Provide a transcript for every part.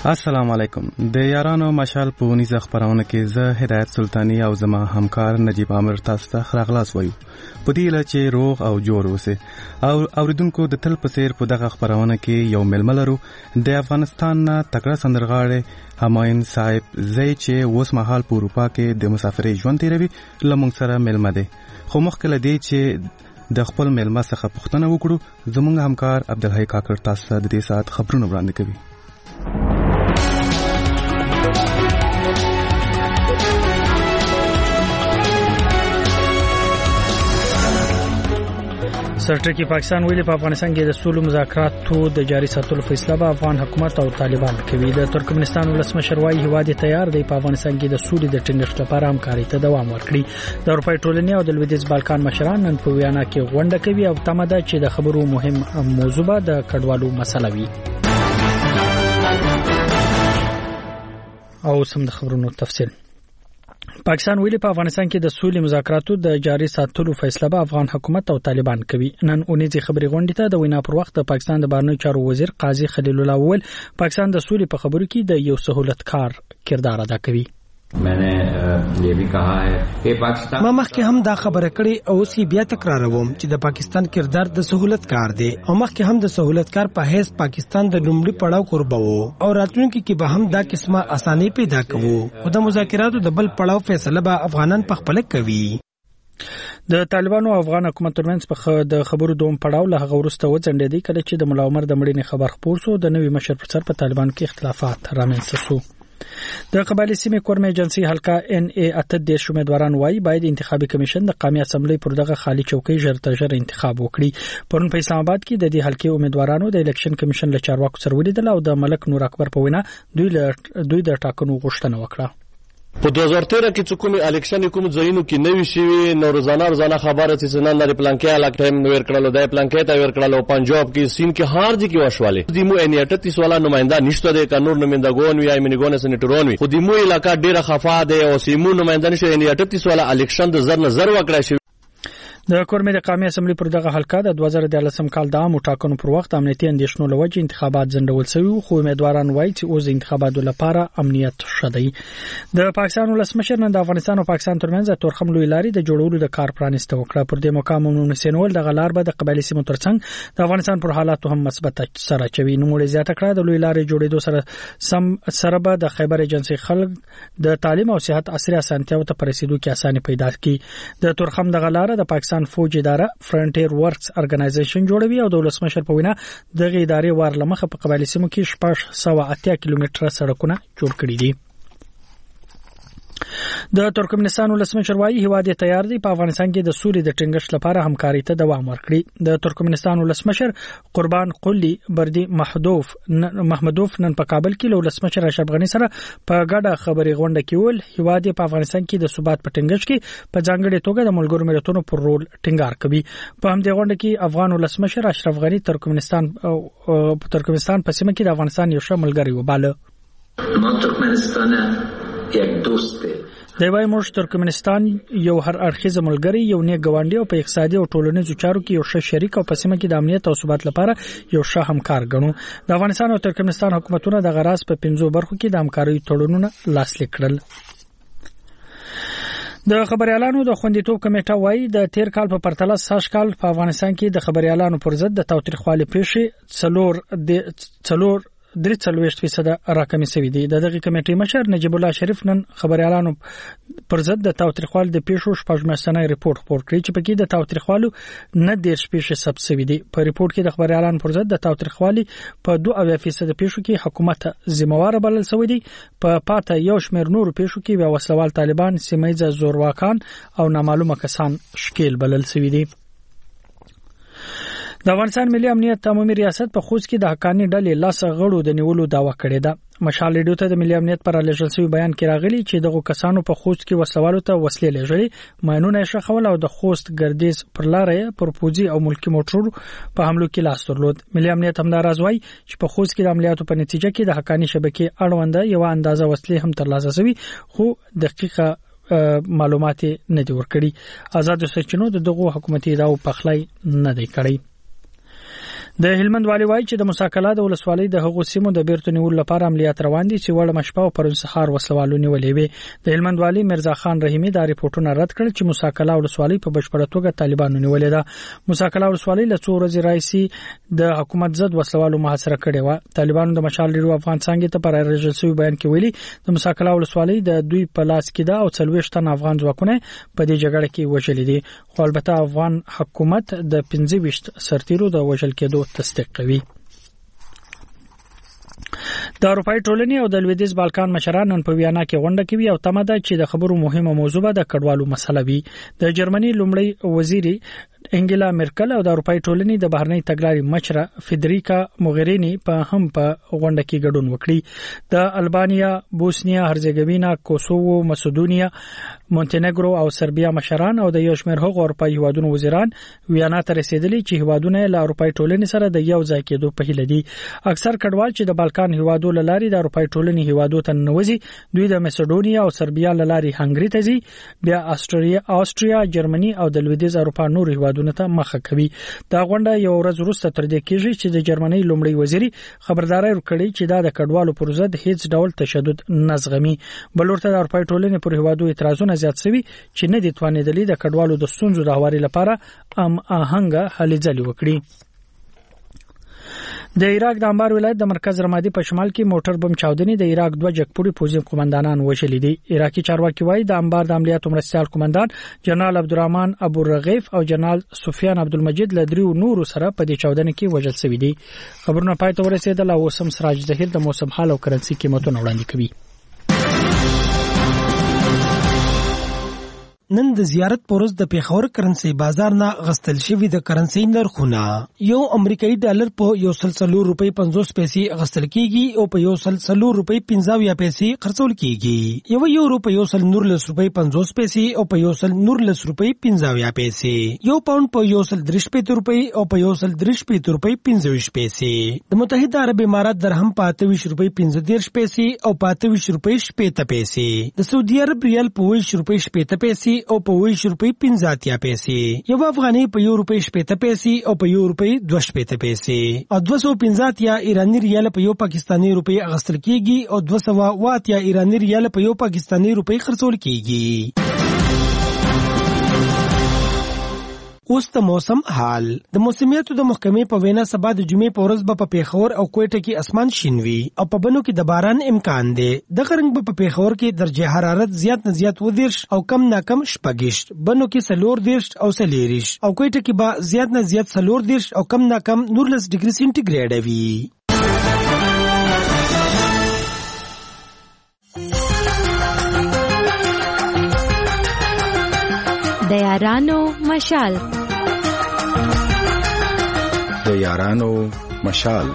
السلام علیکم. د یارانو مشال په ونیزه خبرونه کې زه هدایت سلطانی او زما همکار نجیب عامر تاسو ته خراغلاس وایو. په دې لاره چې روغ او جوړ اوسئ. او اوریدونکو د تل په څیر په دغه خبرونه کې یو ململ لرو د افغانستان نه تکړه سندرغاړي همایون صاحب زی چې اوس مهال په اروپا کې د مسافرۍ ژوند تیروي لمونږ سره ملمه دی. خو مخکې لدی چې د خپل ملمه څخه پوښتنه وکړو زموږ همکار عبدالحی کاکړ تاسو ته د دې ساعت خبرونه وړاندې کوي. سرټکی پاکستان ویلي په افغانستان کې د سولو مذاکراتو د جاري ساتلو فیصله به افغان حکومت او طالبان کوي. د ترکمنستان ولسمشر وايي هیواد تیار دی په افغانستان کې د سولې د ټینګښت لپاره همکاري ته دوام ورکړي. د اروپای ټولنې او د لویدیځ بالکان مشران نن په ویانا کې غونډه کوي او تمه ده چې د خبرو مهم موضوع به د کډوالو مسله وي. او سم د خبرونو تفصیل. پاکستان ویلي په افغانستان کې د سولې مذاکراتو د جاري ساتلو فیصله به افغان حکومت او طالبان کوي. نن اونیزي خبري غونډې ته د وینا پر وخت د پاکستان د بهرنیو چارو وزیر قاضي خلیل الله وویل پاکستان د سولې په خبرو کې د یو سہولتکار کردار ادا کوي. میں نے یہ بھی کہا ہے کہ پاکستان ما مخکې هم دا خبره کړې او اوس بیا تکراروم چې د پاکستان کردار د سہولتکار دی او مخکې هم د سہولتکار په حیث پاکستان د لومړي پړاو قرباو او راتلونکي کې به هم دا قسمه اساني پیدا کوو او د مذاکراتو د بل پړاو فیصله به افغانان په خپل کوي. د طالبانو او افغان حکومت ترمنځ د خبرو دوم پړاو له هغه وروسته وځنډېدی کله چې د ملا عمر د مړینې خبر خپور شو. د نوي مشر پر سر په طالبانو کې اختلافات رامنځته شو. د قبایلی سیمې کورمه ایجنسی حلقه NA 38 امیدواران وایي باید انتخابي کمیشن د قومي اسمبلی پر دغه خالی چوکۍ ژر تر ژره انتخاب وکړي. پرون په اسلام آباد کې د دې حلقې امیدوارانو د الیکشن کمیشن له چارواکو سره ولیدل او د ملک نور اکبر په وینا دوی د ټاکنو غوښتنه وکړه. په 2013 کې چې کومي الیکشن کوم ځایونو کې نوي شوی نو روزانه خبره چې نن لري پلان کې علاقه هم ور کړلو د پلان کې ته ور کړلو پنجاب کې سین کې هار دي کې وشواله د مو ان 38 والا نمائنده نشته د قانون نمائندګون وی ایمنګون سنټرون وی خو د مو علاقه ډیره خفا ده او سیمو نمائنده نشه ان 38 والا الیکشن د زر نظر وکړای شي. د کورمه د قومي اسمبلی پر دغه حلقه د 2013 کال د عامو ټاکنو پر وخت امنیتي اندېښنو لوجه انتخابات ځنډول شوی خو امیدواران وایي چې اوس د انتخاباتو لپاره امنیت شته. د پاکستان ولسمشر نن د افغانستان او پاکستان ترمنځ تورخم لوی لاري د جوړولو د کار پرانیسته وکړه. پر دې مقام نو سینول د غلار به د قبایلی سیمو ترڅنګ د افغانستان پر حالاتو هم مثبت سره چوي. نو موږ زیاته کړه د لوی لاري جوړېدو سره به د خیبر ایجنسی خلک د تعلیم او صحت عصري اسانتیاو ته پرېسیدو کې اساني پیدا کړي. د تورخم د غلار د پاکستان فوج اداره فرنټیر ورکس ارګنایزیشن جوړوي او د ولسمشر په وینا دغه ادارې وارلمخه په قبایلی سیمو کې 680 کیلومتره سړکونه جوړ کړي دي. د ترکمنستان ولسمشر وايي هیواد تیار دی په افغانستان کې د سولې د ټینګښت لپاره همکاري ته دوام ورکړي. د ترکمنستان ولسمشر قربان قلی بردی محمدوف نن په کابل کې له ولسمشر اشرف غنی سره په ګډه خبري غونډه کې ول هیواد په افغانستان کې د ثبات په ټینګښت کې په ځانګړي توګه د ملګرو ملتونو پر رول ټینګار کوي. په همدې غونډه کې افغان ولسمشر اشرف غنی ترکمنستان په سیمه کې د افغانستان یو ښه ملګری وباله. یک دوست دی وای موږ ترکمنستان یو هر اړخیز ملګری یو نیک ګاونډي او په اقتصادي او ټولنیزو چارو کې یو ښه شریک او په سیمه کې د امنیت او ثبات لپاره یو ښه همکار ګڼو. د افغانستان او ترکمنستان حکومتونو د غراس په 15 برخو کې د همکارۍ تړونونه لاسلیک کړل. د خبريالانو د خوندیتوب کمیټه وايي د تیر کال په پرتله ساش کال په افغانستان کې د خبريالانو پر ضد د تاوتریخوالي پیښې 43% راکمې شوې دي. دغه کمیټې مشر نجیب الله شریف نن خبريالانو پر ضد د تاوتریخوالي د پیښو شپږمستنی ریپورت خپور کړی چې پکې د تاوتریخوالو نه 10% ثبت شوی دي. په ریپورت کې د خبريالانو پر ضد د تاوتریخوالي په 2% پیښو کې حکومت ذمہوار بلل شوی دی. په پاته یو شمېر نور پیښو کې وسلوال طالبان سیمایي زورواکان او نامعلومه کسان شکیل بلل شوی دي. د افغانستان ملي امنیت عمومي ریاست په خوست کې د حقانی ډلې لاس غړو د نیولو داوا کړې ده. مشال ریډیو ته د ملي امنیت پر لېږل شوی بیان کې راغلی چې دغه کسانو په خوست کې وسوالو ته وسلې لېږلې ماینونه شخول او د خوست ګردیز پر لارې پر پوزي او ملکی موټرو په حملو کې لاس درلود. ملي امنیت همداراز وایي چې په خوست کې د عملیاتو په نتیجه کې د حقانی شبکې اړوند یو اندازه وسلې هم ترلاسه شوي خو دقیقه معلومات نه دي ورکړي. آزاد سرچینو دغه حکومتي ادعاو پخلای نه دی کړی. د هلمند والي وایي چې د مساکلا د ولسوالۍ د هغو سیمو د بیرته نیولو لپاره عملیات روان دي چې وړ مشپه او پرون سهار وسلوالو نیولې وي. د هلمند والي مرزا خان رحیمی دا ریپورتونه رد کړل چې مساکلا ولسوالۍ په بشپړه توګه طالبانو نیولې ده. مساکلا ولسوالۍ له څو ورځې راځي د حکومت ضد وسلوالو محاصره کړې و. طالبانو د مشال ریډیو افغان څنګه ته پر راجل سوي بیان کې ویلي د مساکلا ولسوالۍ د دوی په لاس کې ده او 40 تن افغان ځواکونه په دې جګړه کې وژل دي. خو البته افغان حکومت د 25 سرتیرو د وژل کېدو تصدیق کوي. د اروپای ټولنې او د لویدیځ بالکان مشران نن په ویانا کې غونډه کوي او تمه ده چې د خبرو مهمه موضوع به د کډوالو مسله وي. د جرمني لومړی وزیري انګلا مرکل او د اروپای ټولنې د بهرنی تګلارې مشره فدریکا موغرینی په هم په غونډه کې ګډون وکړي. د البانیا، بوسنیا هرزګوینا، کوسوو، مسدونیا، مونټینګرو او سربیا مشران او د یو شمېر هغو اروپایي هیوادونو وزیران ویانا ته رسیدلي چې هیوادونه له اروپای ټولنې سره د یو ځای کېدو په هیله دي. اکثر کډوال چې د بالکان هیوادو لاري د اروپای ټولنې هیوادو ته نوځي دوی د مسدونیا او سربیا لاري هنګری ته ځي، بیا آستریا، جرمني او د لویدیځ اروپا نور هیوادونو ته مخه کوي. دا غونډه یو ورځ وروسته تر دې کېږي چې د جرمني لومړی وزیري خبرداري ورکړي چې دا د کډوالو پر ضد هیڅ ډول تشدد نه زغمي. بل ورته د اروپای ټولنې پر هیوادو اعتراضونه زیات شوي چې نه دي توانېدلي د کډوالو د ستونزو د هواري لپاره آهنګه هلې ځلې وکړي. د عراق د انبار ولایت د مرکز رمادي په شمال کې موټر بم چاودنې د عراق دوه جګپوړي پوځي قومندانان وژلي دي. عراقي چارواکي وایي د انبار د عملیاتو مرستيال قومندان جنرال عبدالرحمن ابو رغیف او جنرال سفیان عبدالمجید له دریو نورو سره په دې چاودنې کې وژل شوي دي. خبرونه پای ته ورسېدل او اوس هم سراج ظهیر د موسم حال او کرنسي قیمتونه وړاندې کوي. نن د زیارت پورز د پیښور کرنسي بازار نه غستل شوی د کرنسي نرخونه یو امریکایي ډالر په 140 روپۍ 50 پیسې غستل کیږي او په 140 روپۍ 50 پیسې خرڅول کیږي. یو یورو په 119 روپۍ 50 پیسې او په 119 روپۍ 50 پیسې. یو پاوند په 130 روپۍ او په 130 روپۍ 50 پیسې. د متحده عرب امارات درهم په 28 روپۍ 15 پیسې او په 28 روپۍ 70 پیسې. د سعودي عرب ریال په 20 روپۍ 70 پیسې او په 20 روپۍ 50 پیسې. یو افغاني په 1 روپۍ 70 پیسې او په 1 روپۍ 2 پیسې. او 250 ایرانی ریال په یو پاکستانی روپۍ اغستل کیږي او 200 ایرانی ریال په یو پاکستانی روپۍ خرڅول کیږي. اوس د موسم حال. د موسمیاتو د محکمې په وینا سبا د جمعې په ورځ به په پیښور او کوټه کې اسمان شین وي او په بنو کې د باران امکان دی. د غرنګ په پیښور کې درجه حرارت زیات نه زیات 10 او کم نه کم 20، بنو کې 40 او 40 او کوټه کې به زیات نه زیات 40 او کم نه کم 19 ډیګري سنټیګریډ وي. د یارانو مشال. د یارانو مشال.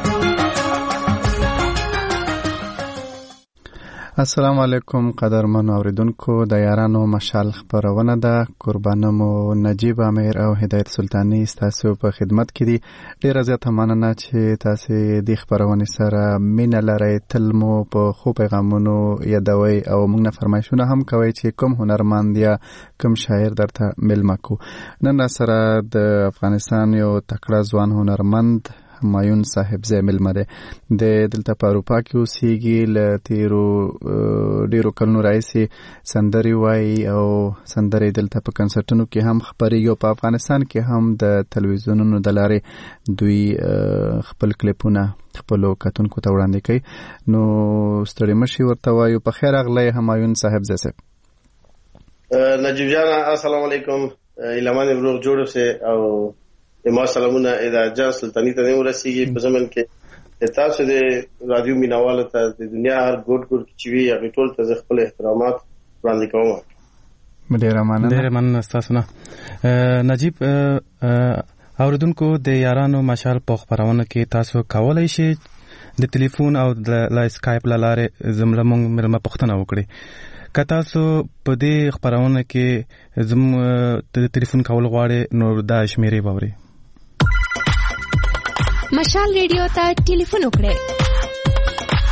السلام علیکم قدرمن اوریدونکو، د یارانو مشال خبرونه ده. قربانمو نجیب امیر او هدایت سلطانی تاسو په خدمت کې دي. ډیره زیاته مننه چې تاسو د خبرونه سره مینه لرئ. تل مو په خو پیغامونو یادوي او موږ نه فرمایشونه هم کوي چې کوم هنرمند یا کوم شاعر درته ملما کو. نن سره د افغانستان یو تکړه ځوان هنرمند همایون صاحب زمل مده د دلته په اروپا کې اوسېږي. له تیرو ډیرو کلونو راځي سندري وای او سندري دلته په کنسرتونو کې هم خبريږي او په افغانستان کې هم د تلویزیونونو د لارې دوی خپل کلیپونه خپل کتونکو ته وړاندې کوي. نو ستړي مشي ورته وایو. په خیر اغلی همایون صاحب زسه. نجیب جان السلام علیکم. الهمان روغ جوړ سه او ما سلامونه اداره جان سلطانی ته ورسیږي. په زمن کې تاسو د رادیو میناواله ته د دنیا هر ګوټ ګوټ چې وی هغه ټول ته خپل احترامات وړاندې کوم. ډیر مننه تاسو نه. نجیب اوریدونکو د یارانو مشال په خبرونه کې تاسو کولای شئ د ټلیفون او د اسکایپ لاره زموږ ملما پښتنه وکړي. که تاسو په دې خبرونه کې زم د ټلیفون کول غواړئ نو دا شمیرې باوري. مشال ریډیو ته ټلیفون وکړئ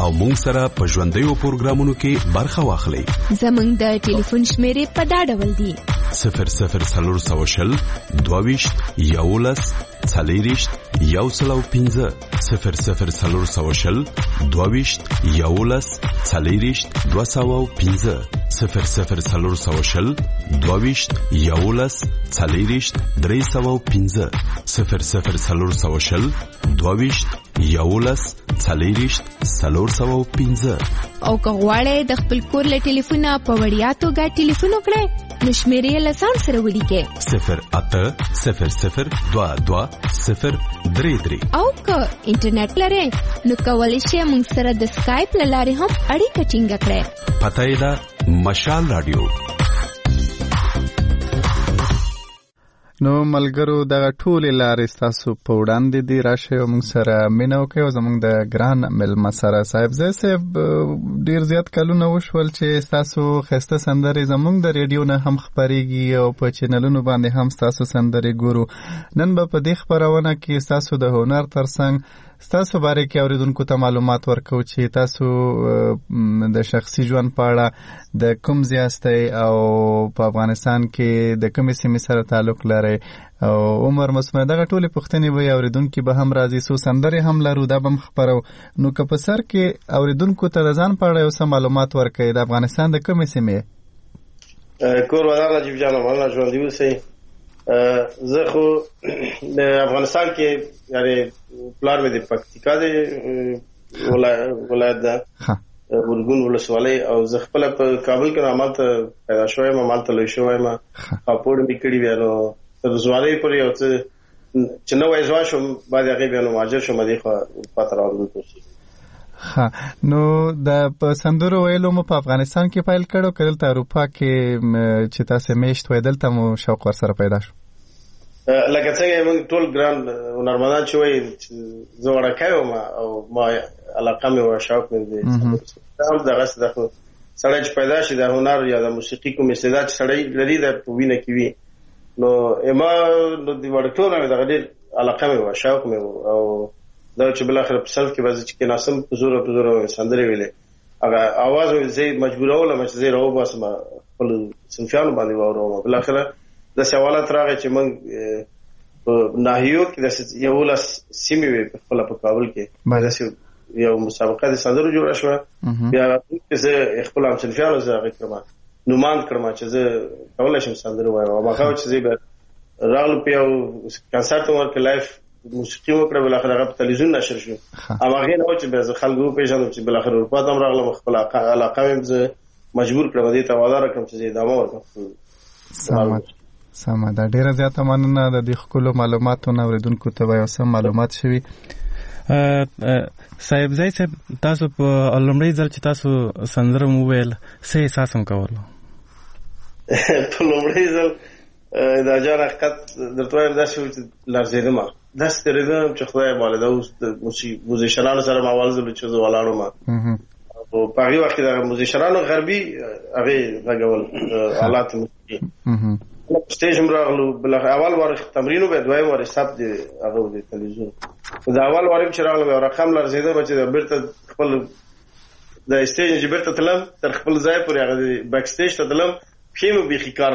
او مونږ سره په ژوندیو پروګرامونو کې برخه واخلئ. زمونږ د ټلیفون شمیرې په دا ډول دي: 0040 22 11 40 105 0040 22 11 40 205 0040 22 11 40 305 0040 22 11 40 305. او که غواړئ د خپل کور له ټلیفونه په وړیا توګه ټلیفون وکړئ نو شمیرې له ځان سره ولیکئ 080022 او که انټرنیټ لرئ نو کولی شئ موږ سره د سکایپ له لارې هم اړیکه ټینګه کړئ. پته یې ده مشال رادیو. نو ملګرو دغه ټولې لارې ستاسو په وړاندې دي، راشئ او موږ سره مینه وکړئ او زموږ د ګران مېلمه سره صاحبزی صاحب ډېر زیات کلونه وشول چې ستاسو ښایسته سندرې زموږ د ریډیو نه هم خپرېږي او په چینلونو باندې هم ستاسو سندرې ګورو. نن به په دې خپرونه کې ستاسو د هنر ترڅنګ ستاسو باره کې اوریدونکو ته معلومات ورکو چې تاسو د شخصي ژوند په اړه د کوم ځای یاستئ او په افغانستان کې د کومې سیمې سره تعلق لرئ او عمر مسمه دغه ټولې پوښتنې به اوریدونکو به هم راځي. څو سندرې هم لرو دا به هم خپرو. نو که په سر کې اوریدونکو ته د ځان په اړه یو څه معلومات ورکړئ، د افغانستان د کومې سیمې؟ کور ودان نجیب جان مولانا ژوندي اوسئ. زه خو د افغانستان کې یعنی پلار مې د پکتیکا د ولایت ده ورګون ولسوالۍ او زه خپل په کابل کې عملته پیدا شوم، عملته لوی شوم، خاپوړ مې کړی بیا نو د ځوانۍ پورې یو څه چې نو ځوان شوم بعد هغه بیا نو مهاجر شوم دی خو پاتې راغلم. ها نو د سندرو ویلو مو په افغانستان کې پیل کړو کله ته اروپا کې چې تاسو میشت وې دلته مو شوق ور سره پیدا شو؟ لکه څنګه موږ ټول ګران هنرمندان چې وایي زه وړکای وم او ما علاقه مې او شوق مې دی هم دغه څه د سړی چې پیدا شي د هنر یا د موسیقي کوم استعداد سړی لري د وینه کې وي نو اما نو د وړکتوب مې دغه ډېر علاقه مې او شوق مې او دا چې بل اخر په صنف کې وځي چې ناسم په زور سندرې ویلې هغه आवाज مې زه مجبورول مې چې زه راو باسم خپل صنفیانو باندې وورم. بل اخر د سوالات راغی چې موږ په ناحیو کې د یو لاس سیمې په خپل په کابل کې یو مسابقه د سندرو جوړه شو بیا زه خپل هم صنفیانو زه غوښتم نومان کړم چې زه کولای شم سندرو وایم او هغه چې زه راغلم په یو کنسرت ورکړ لایف موسیقي وکړه بل اخر هغه په تلویزیون نشر شو. هغه نه و چې به خلکو پیژنم چې بل اخر اروپا ته راغلم خپل علاقه مې مجبور کړم دې ته وعده کړم چې ادامه ورکړم. سمه دا ډیره زیاته مننه د دې خپل معلوماتو نه اوریدونکو ته یو سم معلومات شوي. صاحب زای صاحب تاسو په لومړی ځل چې تاسو سندره مو ویل څه احساس هم کولو؟ په لومړی ځل دا جان حقیقت درته وایم دا شو چې لرزیدم داس ترېدم چې خدای والده اوس د موزیشنانو سره ما والده چې زه ولاړم او په هغه وخت د موزیشنانو غربي هغه غږول آلات موسیقي سټیج مرغلو بل اول وار تمرینو به دویم وار حساب دی هغه د تلویزیون دا اول وار چې راغلم یو رقم لرزیده چې بیرته خپل د سټیج چې بیرته تلم تر خپل ځای پورې هغه بیک سټیج ته تلم خیمه بيخي کار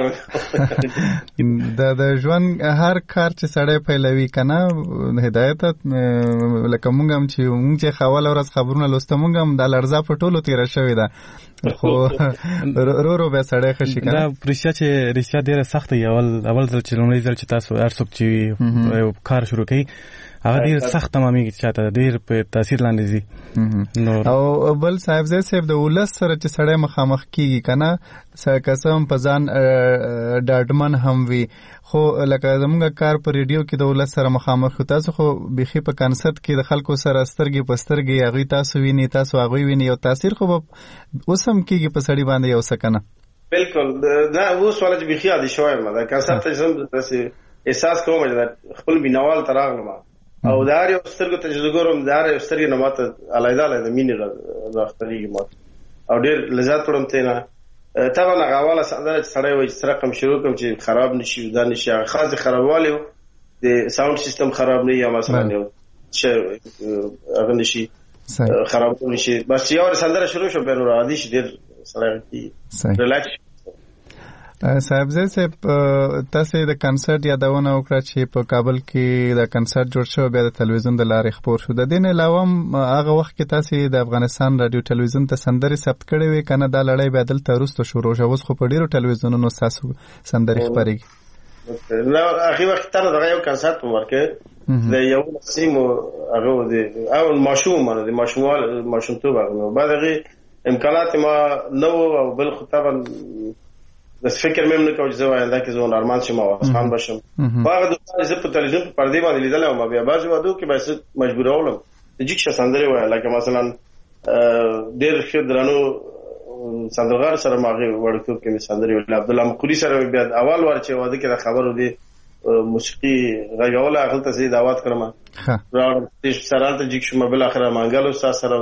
د ژوند هر کار چې سړی پیلوي کنه هدایت لکه مونږ هم چې خاله ورځ خبرونه لوسته مونږ هم د لړزا په ټولو تیر شوی دا خو رو به سړی خشي کنه. دا پرشیا چې رښتیا ډیره سخت دی اول ځل چې لومړی ځل چې تاسو ارڅوک چې کار شروع کړئ هغه ډیر سخت تمامي چاته ډیر په تاثیر لاندې زی او بل صاحب زې صاحب د ولس سره چې سړی مخامخ کیږي کنه قسم په ځان ډاډمن هم وي خو لکه زموږ کار په ریډیو کې د ولس سره مخامخ تاسو خو بيخي په کنسرت کې د خلکو سره سترګې په سترګې هغه تاسو ویني تاسو هغه ویني او تاثیر خو اوسم کیږي په سړی باندې یو سکنه بالکل دا و سوال چې بيخي عادي شوی ما دا کنسرت چې احساس کوم چې خپل بینوال تراغلم او دار یو سترګو ته جوړوم دار یو سترګې نه ماته علایده مینه راځي ما او ډیر لذت پړم ته نه طبعا غواله سره وي چې رقم شروع کوم چې خراب نشي دا نشي خاص خرابوالی د ساوند سیستم خراب نه یا مثلا یو چې هغه نشي خراب نشي. بس یو سندره شروع شو به عادي شي ډیر سره کی ریلیکس. صاحب زه تاسو د کنسرت یادونه وکړه چې په کابل کې د کنسرت جوړ شو بیا د تلویزیون د لارې خبر شو. د دین علاوه هغه وخت کې تاسو د افغانستان رادیو تلویزیون ته سندري ثبت کړې وې کنه دا لړۍ به دلته وروسته شروع شو. اوس خو په ډیرو تلویزیونونو تاسو سندري خبرېږي. نو هغه وخت تر دغه یو کنسرت په ورکه د یو سیمو هغه د اول ماشومتوب هغه بعد هغه امکانات ما نو او بل خطابا د فکر مې نه کوم چې زه وایم دا کې زه نورمال شم او اسمان بشم. هغه دوستان چې په تلویزیون په پردې باندې لیدل او ما بیا بعضی وادو کې به مجبور اولم د جګ سندري وای لکه مثلا ډېر ښه درنو سندرغار سره ماغه ورته کې سندري ویل عبد الله مقری سره بیا اول ور چې واده کې خبرو دي موسیقي غږول هغه ته زی دعوت کړم راو د سره ته جګ شم بل اخره مانګلو سره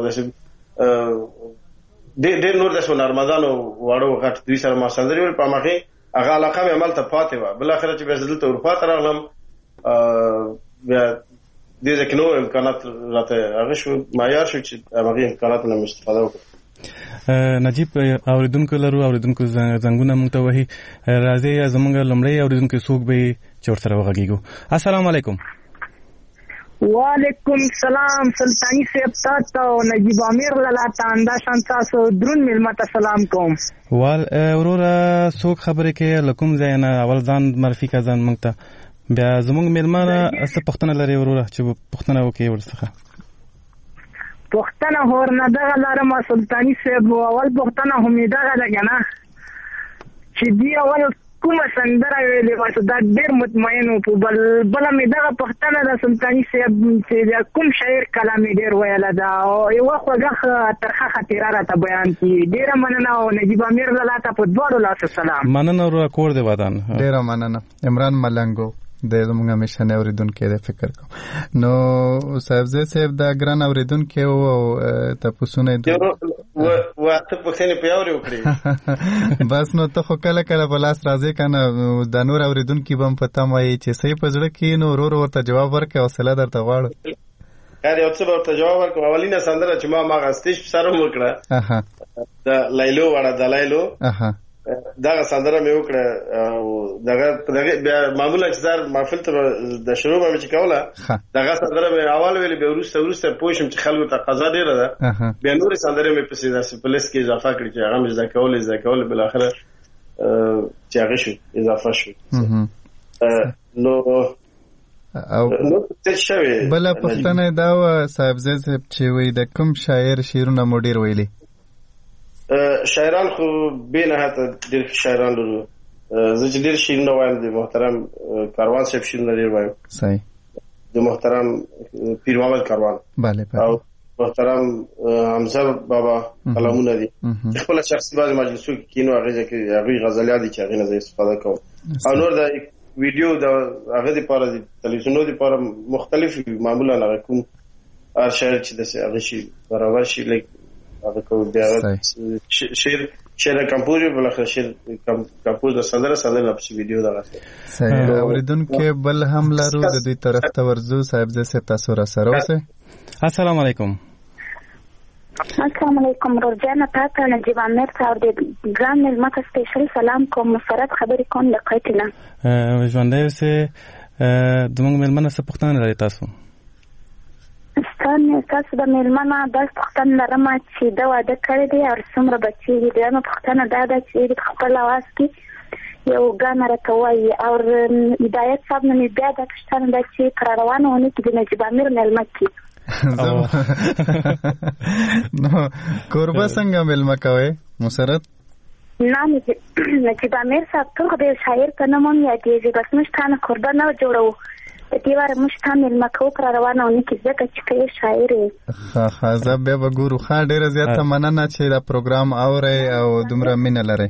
د ډېر نور د رمضان واړو غټ دوی سره ما سندري ول په مخه هغه علاقه مې عمل ته پاتې و. بل اخر چې به زدل ته اروپا ته راغلم بیا دې ځکه نو امکانات راته هغه شو معیار شو چې هغه امکانات نه استفاده وکړم. نجیب اوریدونکو زنګونه مونږ ته وਹੀ راځي زمونږ لمړی اوریدونکو څوک به چور سره وغږیږو. السلام علیکم. وعلیکم سلام سلطانی صاحب تاسو نجیب امیر لاله اندا شان تاسو درون ملمت سلام کوم. وال اورورا څوک خبرې کې لکم زینا اول ځان معرفي کا ځان مونږ ته بیا زمونږ ملمانه څه پښتنه لري اورورا چې پښتنه وکي ورڅخه پښتنه هور نه دغه لارم سلطانی صاحب اول پښتنه هميده لګنه چې دی اول کومه سندره ویلې واسه دا ډېر مطمئن وو بل مې دغه پښتنه د سلطانی صاحب چې کوم شاعر کلام ډېر ویل دا او یو خوږه ترخه خاطره راته بیان کی. ډېر مننه او نجیب امیر لاله ته په دواړو لاسو سلام. مننه ورو کور دی ودان. ډېر مننه. عمران ملنګو د زموږ همیشه نه اوریدونکو د فکر کوم نو صاحب زه صاحب دا ګران اوریدونکو او تاسو نه و ته په څنګه پیاوري وکړي بس نو ته خو کله کله په لاس راځي کنه د نور اوریدونکو بم پته مې چې صحیح پزړه کې نو ورته جواب ورکړي او حوصله درته غواړم. کار یو څه ورته جواب ورکړم. اولینه سندره چې ما غستېش سره وکړه د لیلو وړه د لیلو دا سندره مې وکړه دغه معمولا چې زار محفل ته د شروع مې چې کوله دغه سندره مې اول ویلې به ورسته پوښم چې خلکو ته قضا ډیره ده بیا نور سندره مې پسې داسې په لیست کې اضافه کړې چې هغه مې ځکول بل اخره چې هغه شو اضافه شو نو څه شوی. بل پښتنه دا صاحب زه چې وې د کوم شاعر شعرونه مو ډیر ویلي شاعران خو به نه هته ډېر شاعران لرو. زه چې ډېر شعرونه وایم د محترم کاروان صاحب شعرونه ډېر وایم. صحیح. د محترم پیر محمد کاروان بله او محترم حمزه بابا کلامونه دي. خپل شخصي باز مجلسو کې کینو هغه چې هغه غزلیات دي چې هغه نه استفاده کوم او نور د ویډیو د هغه لپاره د تلویزیونو لپاره مختلف معمولا هغه کوم هر شاعر چې د هغه شي برابر شي لیک هغه کو بیا شعر کمپوز بل اخر شعر کمپوز د سندره په ویډیو دا راځي. صحیح. اوریدونکو بل هم لرو د دوی طرف ته ورزو صاحب زه تاسو را سره اوسه. السلام علیکم. السلام علیکم روزانه تاسو نجیب امیر صاحب د ګران ملمت سپیشل سلام کوم مسرت خبرې کوم د قیتنا ژوندې اوسه دموږ ملمنه څه پښتنه لري تاسو تاسو د ملمنه د پښتنه لرم چې دا واده کړی دی او څومره بچي دي نو پښتنه دا د چې خپل आवाज کې یو ګان راکوي او هدایت صاحب نه بیا د پښتنه د چې پر روانونه کې د نجیب امیر ملمت کې نو قربا څنګه ملما کوي مسرت نه نجیب امیر صاحب ټول د شاعر په نوم یادېږي بس مشتانه قربا نه جوړو دیوار مشتامل مکو پر روانونه کې ځکه چې کوي شاعر ها زه به وګورو خا ډیره زیاته مننه چې دا پروګرام اوري او دومره مینه لري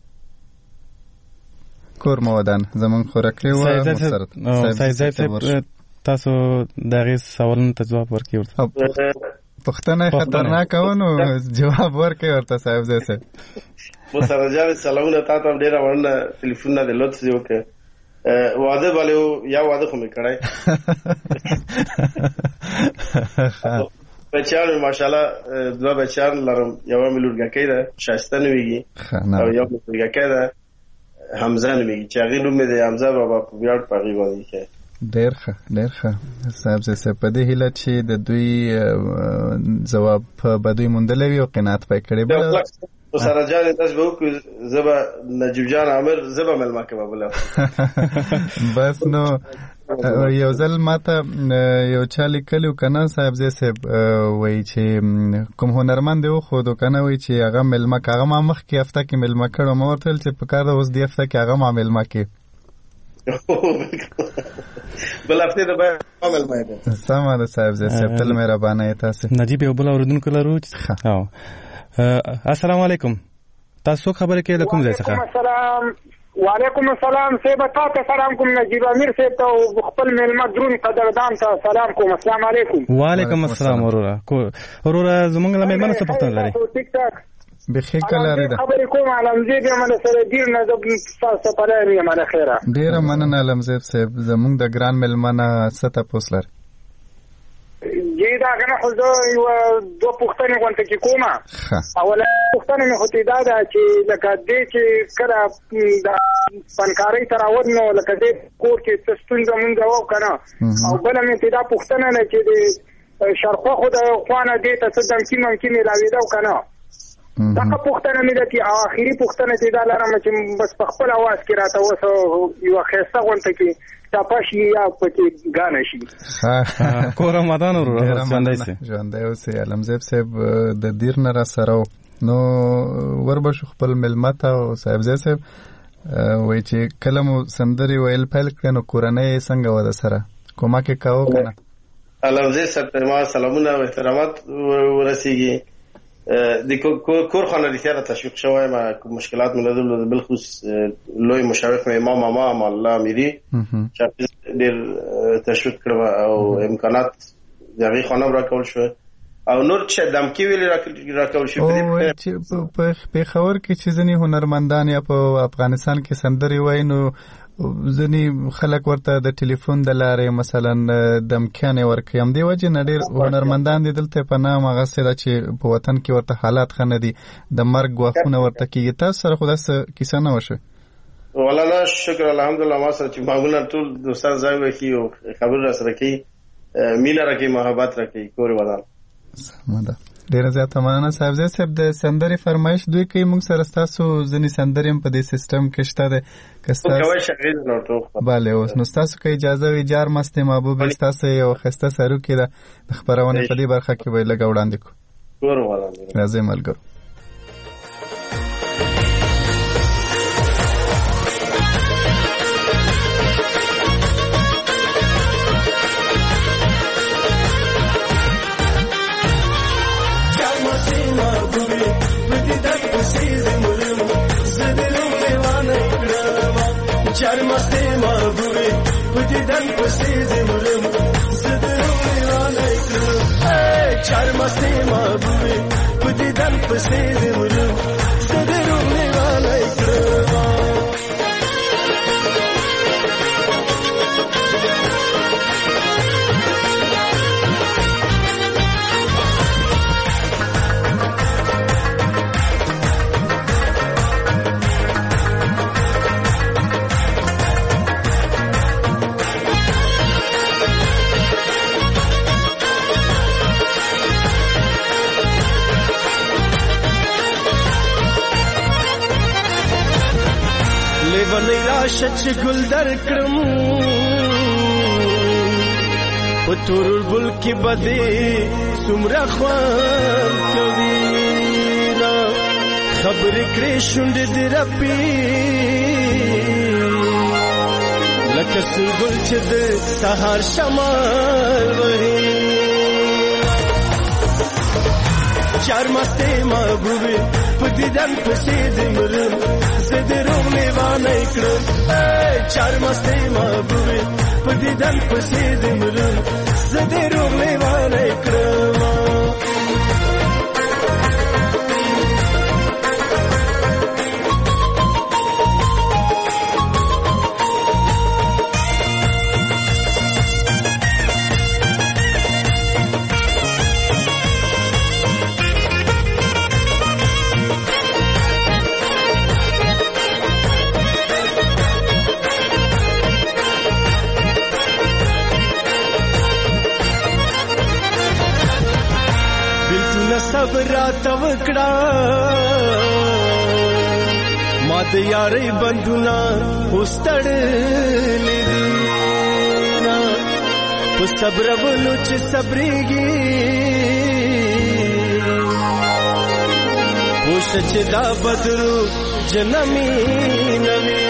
کور مودان زمون خورکلی و مسرت صاحب تاسو دغه سوالونو ته جواب ورکړئ ورته پښتنه خطرناک ونه جواب ورکړئ ورته صاحب زه مو سره جواب سلامونه تاسو ډیره ورنه ټلیفون نه دلوت یو کې واده والو یا واده خو مې کړای بچیان ماشاءالله دوه بچیان لرم، یو مې لورګکی ده شایسته نومیږي او یو مې لورګکی ده حمزه نومیږي چې هغې نوم مې د حمزه بابا په ویاړ په هغې باندې ایښی. ډېر ښه صاحب زه په دې هیله چې د دوی ځواب به دوی موندلی وي او قناعت به یې کړی. سره جان داسې به وکړو زه به نجیب جان عامر زه به مېلمه کوم بله بس نو یو ځل ماته یو چا لیکلی و که نه صاحبزی صاحب وایي چې کوم هنرمند یې وښودو که نه وایي چې هغه مېلمه که هغه ما مخکې هفته کې مېلمه کړی ما ورته ویل چې په کار ده اوس دې هفته کې هغه ما مېلمه کړي بل هفته ده باید ما مېلمه کړي. سمه ده صاحبزی صاحب تل مهربانه یې تاسې. نجیب یو بل اورېدونکو لرو. السلام علیکم، تاسو خبرې کوئ له کوم ځای څخه؟ وعلیکم السلام صاحب، تاسو سلام کوم نجیب امیر صاحب ته خپل مېلمه درون قدردان ته سلام کوم. السلام علیکم. وعلیکم السلام. وروره زمونږ له مېلمانه څه پوښتنه لري؟ بخیر کله لري ده خبرې کوم علمزیب یم له سره ډېر نه تاسو په لاره یم له خیره. ډېره مننه علمزیب صاحب، زمونږ د ګران مېلمانه څه تپوس لري؟ جی دا کنه خو زه یو دوه پوښتنې غونډه کې کوم. اوله پوښتنه مې هوتی دا ده چې لکه دې چې کله د فنکارۍ ته راوړ نو لکه دې کور کې څه ستونزه مونږ وو که نه، او بله مې دا پوښتنه ده چې د شرخوا خو د خوانه دې ته څه دمکي ممکي میلاوېده که نه. دغه پوښتنه مې ده چې آخري پوښتنه چې دا لرم چې بس په خپل اواز کې راته اوس یوه ښایسته غونډه کې چاپه شي یا پکې ګانه شي. کور رمضان وروره ژوندی اوسئ. علمزیب صاحب د دیر نه را سره و نو وربشو خپل مېلمه ته او صاحبزی صاحب وایي چې کله مو سندرې ویل پیل کړې نو کورنۍ یې څنګه وه د سره کومک یې کوه که نه؟ علمزیب صاحب ته ما سلامونه او احترامات ورسیږي. د کور خانه رښتیا را تشویق شوی ما مشکلات مې لرلو، بالخصوص لوی مشوق مې امام امان الله امیري چې ډېر تشویق کړم او امکانات د هغې خانه هم راکول شو او نور چې دمکي ویلې راکول شو. په پېښور کې چې ځینې هنرمندان یا په افغانستان کې سندرې وایي نو ځینې خلک ورته د ټلیفون د لارې مثلا دمکیانې ورکوي. همدې وجې نه ډېر هنرمندان دي دلته په نام هغسې ده چې په وطن کې ورته حالات ښه نه دي، د مرګ ګواښونه ورته کېږي. تاسو سره خو داسې کیسه نه وه شوې؟ والله نه شکر الحمدلله ما سره چې معمولا ټول دوستان ځای وکړي او خبرې را سره کوي، مینه راکوي، محبت راکوي کور ودان. سمه ده، ډېره زیاته مننه. صاحبزی صاحب د سندرې فرمایش دوی کوي، موږ سره ستاسو ځینې سندرې هم په دې سیسټم کې شته دی بله. اوس نو ستاسو که اجازه وي جار مست محبوب ستاسو یو ښایسته سروکې ده د خپرونې په دې برخه کې به یې لږه وړاندې کړو. راځئ ملګرو. چار مسته محبوبه پدې دن پسې زمرم زدرو میوانه کړم. چار مسته محبوبه پدې دن پسې زمرم زدرو میوانه کړم. شچ گل در کرم پتور بل کی بدی سمرا خوان کوینا خبر کړې شوند دې رپی لکه سګل چې د سحر شمال وهي چار مسته محبوبه پدې دن پسې دې مرم زدرو میوانه کړم. چار مسته محبوبه پدې دن پسې دې مرم زدرو میوانه کړم. راته وکړه ما د یارۍ بندونه وستړلې دي په صبرولو چې صبرېږي پوښه چې دا بدرو جنمي نوي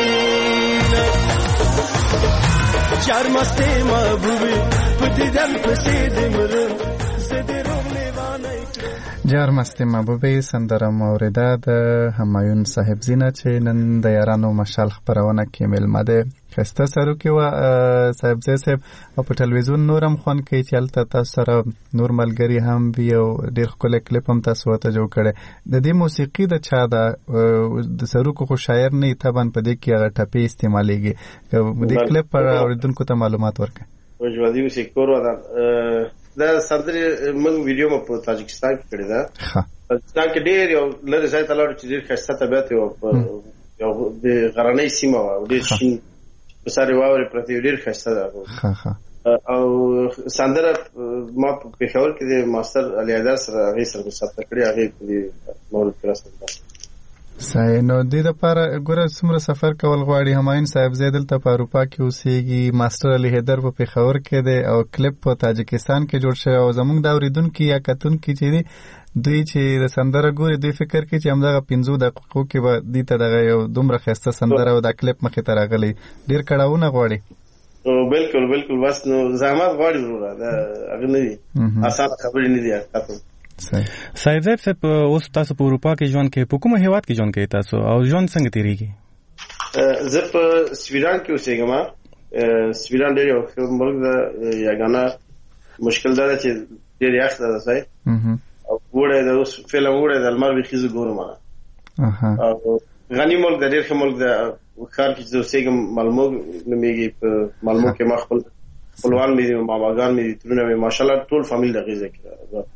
چار مستې محبوبې په دیدن پسې دې مرم زه دې روغ لیوانه جار مستې محبوبې سندره مو اورېده د همایون صاحب زینه چې نن د یارانو مشال خپرونه کې میلمه دی ښایسته سروکي وه صاحبزی صاحب او په ټلویزیون نور هم خوند کوي چې هلته تاسو سره نور ملګري هم وي او ډېر ښکلی کلیپ هم تاسو ورته جوړ کړی د دې موسیقي د چا ده د سروکو خو شاعر نه طبعا په دې کې هغه ټپې استعمالیږي د کلیپ په اړه اورېدونکو ته معلومات ورکړئ ژوندي موسیقور وه دا سندرې موږ ویډیو مو په تاجکستان کې کړې ده تاجکستان کې ډېر یو لرې ځای ته لاړو چې ډېر ښایسته طبیعت یو د غرنۍ سیمه وه ډېر شین په سارې واورې پرتې ډېر ښایسته ده او سندره ما په پېښور کې د ماستر علي حیدر سره هغې سره مسابقه کړې هغې په دې مورد کې راسره صحیح نو دې دپاره ګوره څومره سفر کول غواړي همایون صاحبزی دلته په اروپا کې اوسېږي ماسټر علي حیدر په پېښور کې دی او کلیپ په تاجکستان کې جوړ شوی او زموږ دا اورېدونکي یا کتونکي چې دي دوی چې د سندره ګوري دوی فکر کوي چې همدغه 15 دقیقو کې به دې ته دغه یو دومره ښایسته سندره او دا کلیپ مخې ته راغلی ډېر کړاوونه غواړي بالکل بالکل بس نو زحمت غواړي وروره دا هغه نه دي اسانه خبرې نه دي صاحب صاحب اوس تاسو په اروپا کې ژوند کوئ په کومه هیواد کې ژوند کوئ تاسو او ژوند څنګه تیریږي زه په سویډن کې اوسېږم سویډن ډېر یو ښه ملک ده یګانه مشکل دا ده چې ډېر یخ ده ځای او وړی ده اوس فلم وړی د لمر بیخي زه ګورم او غني ملک ده ډېر ښه ملک ده ښار کې چې زه اوسېږم مالمو نومېږي په مالمو کې ما خپل خپلوان مې دي ماماګان مې دي ترونه مې ماشاءالله ټول فامیل دغې ځای کې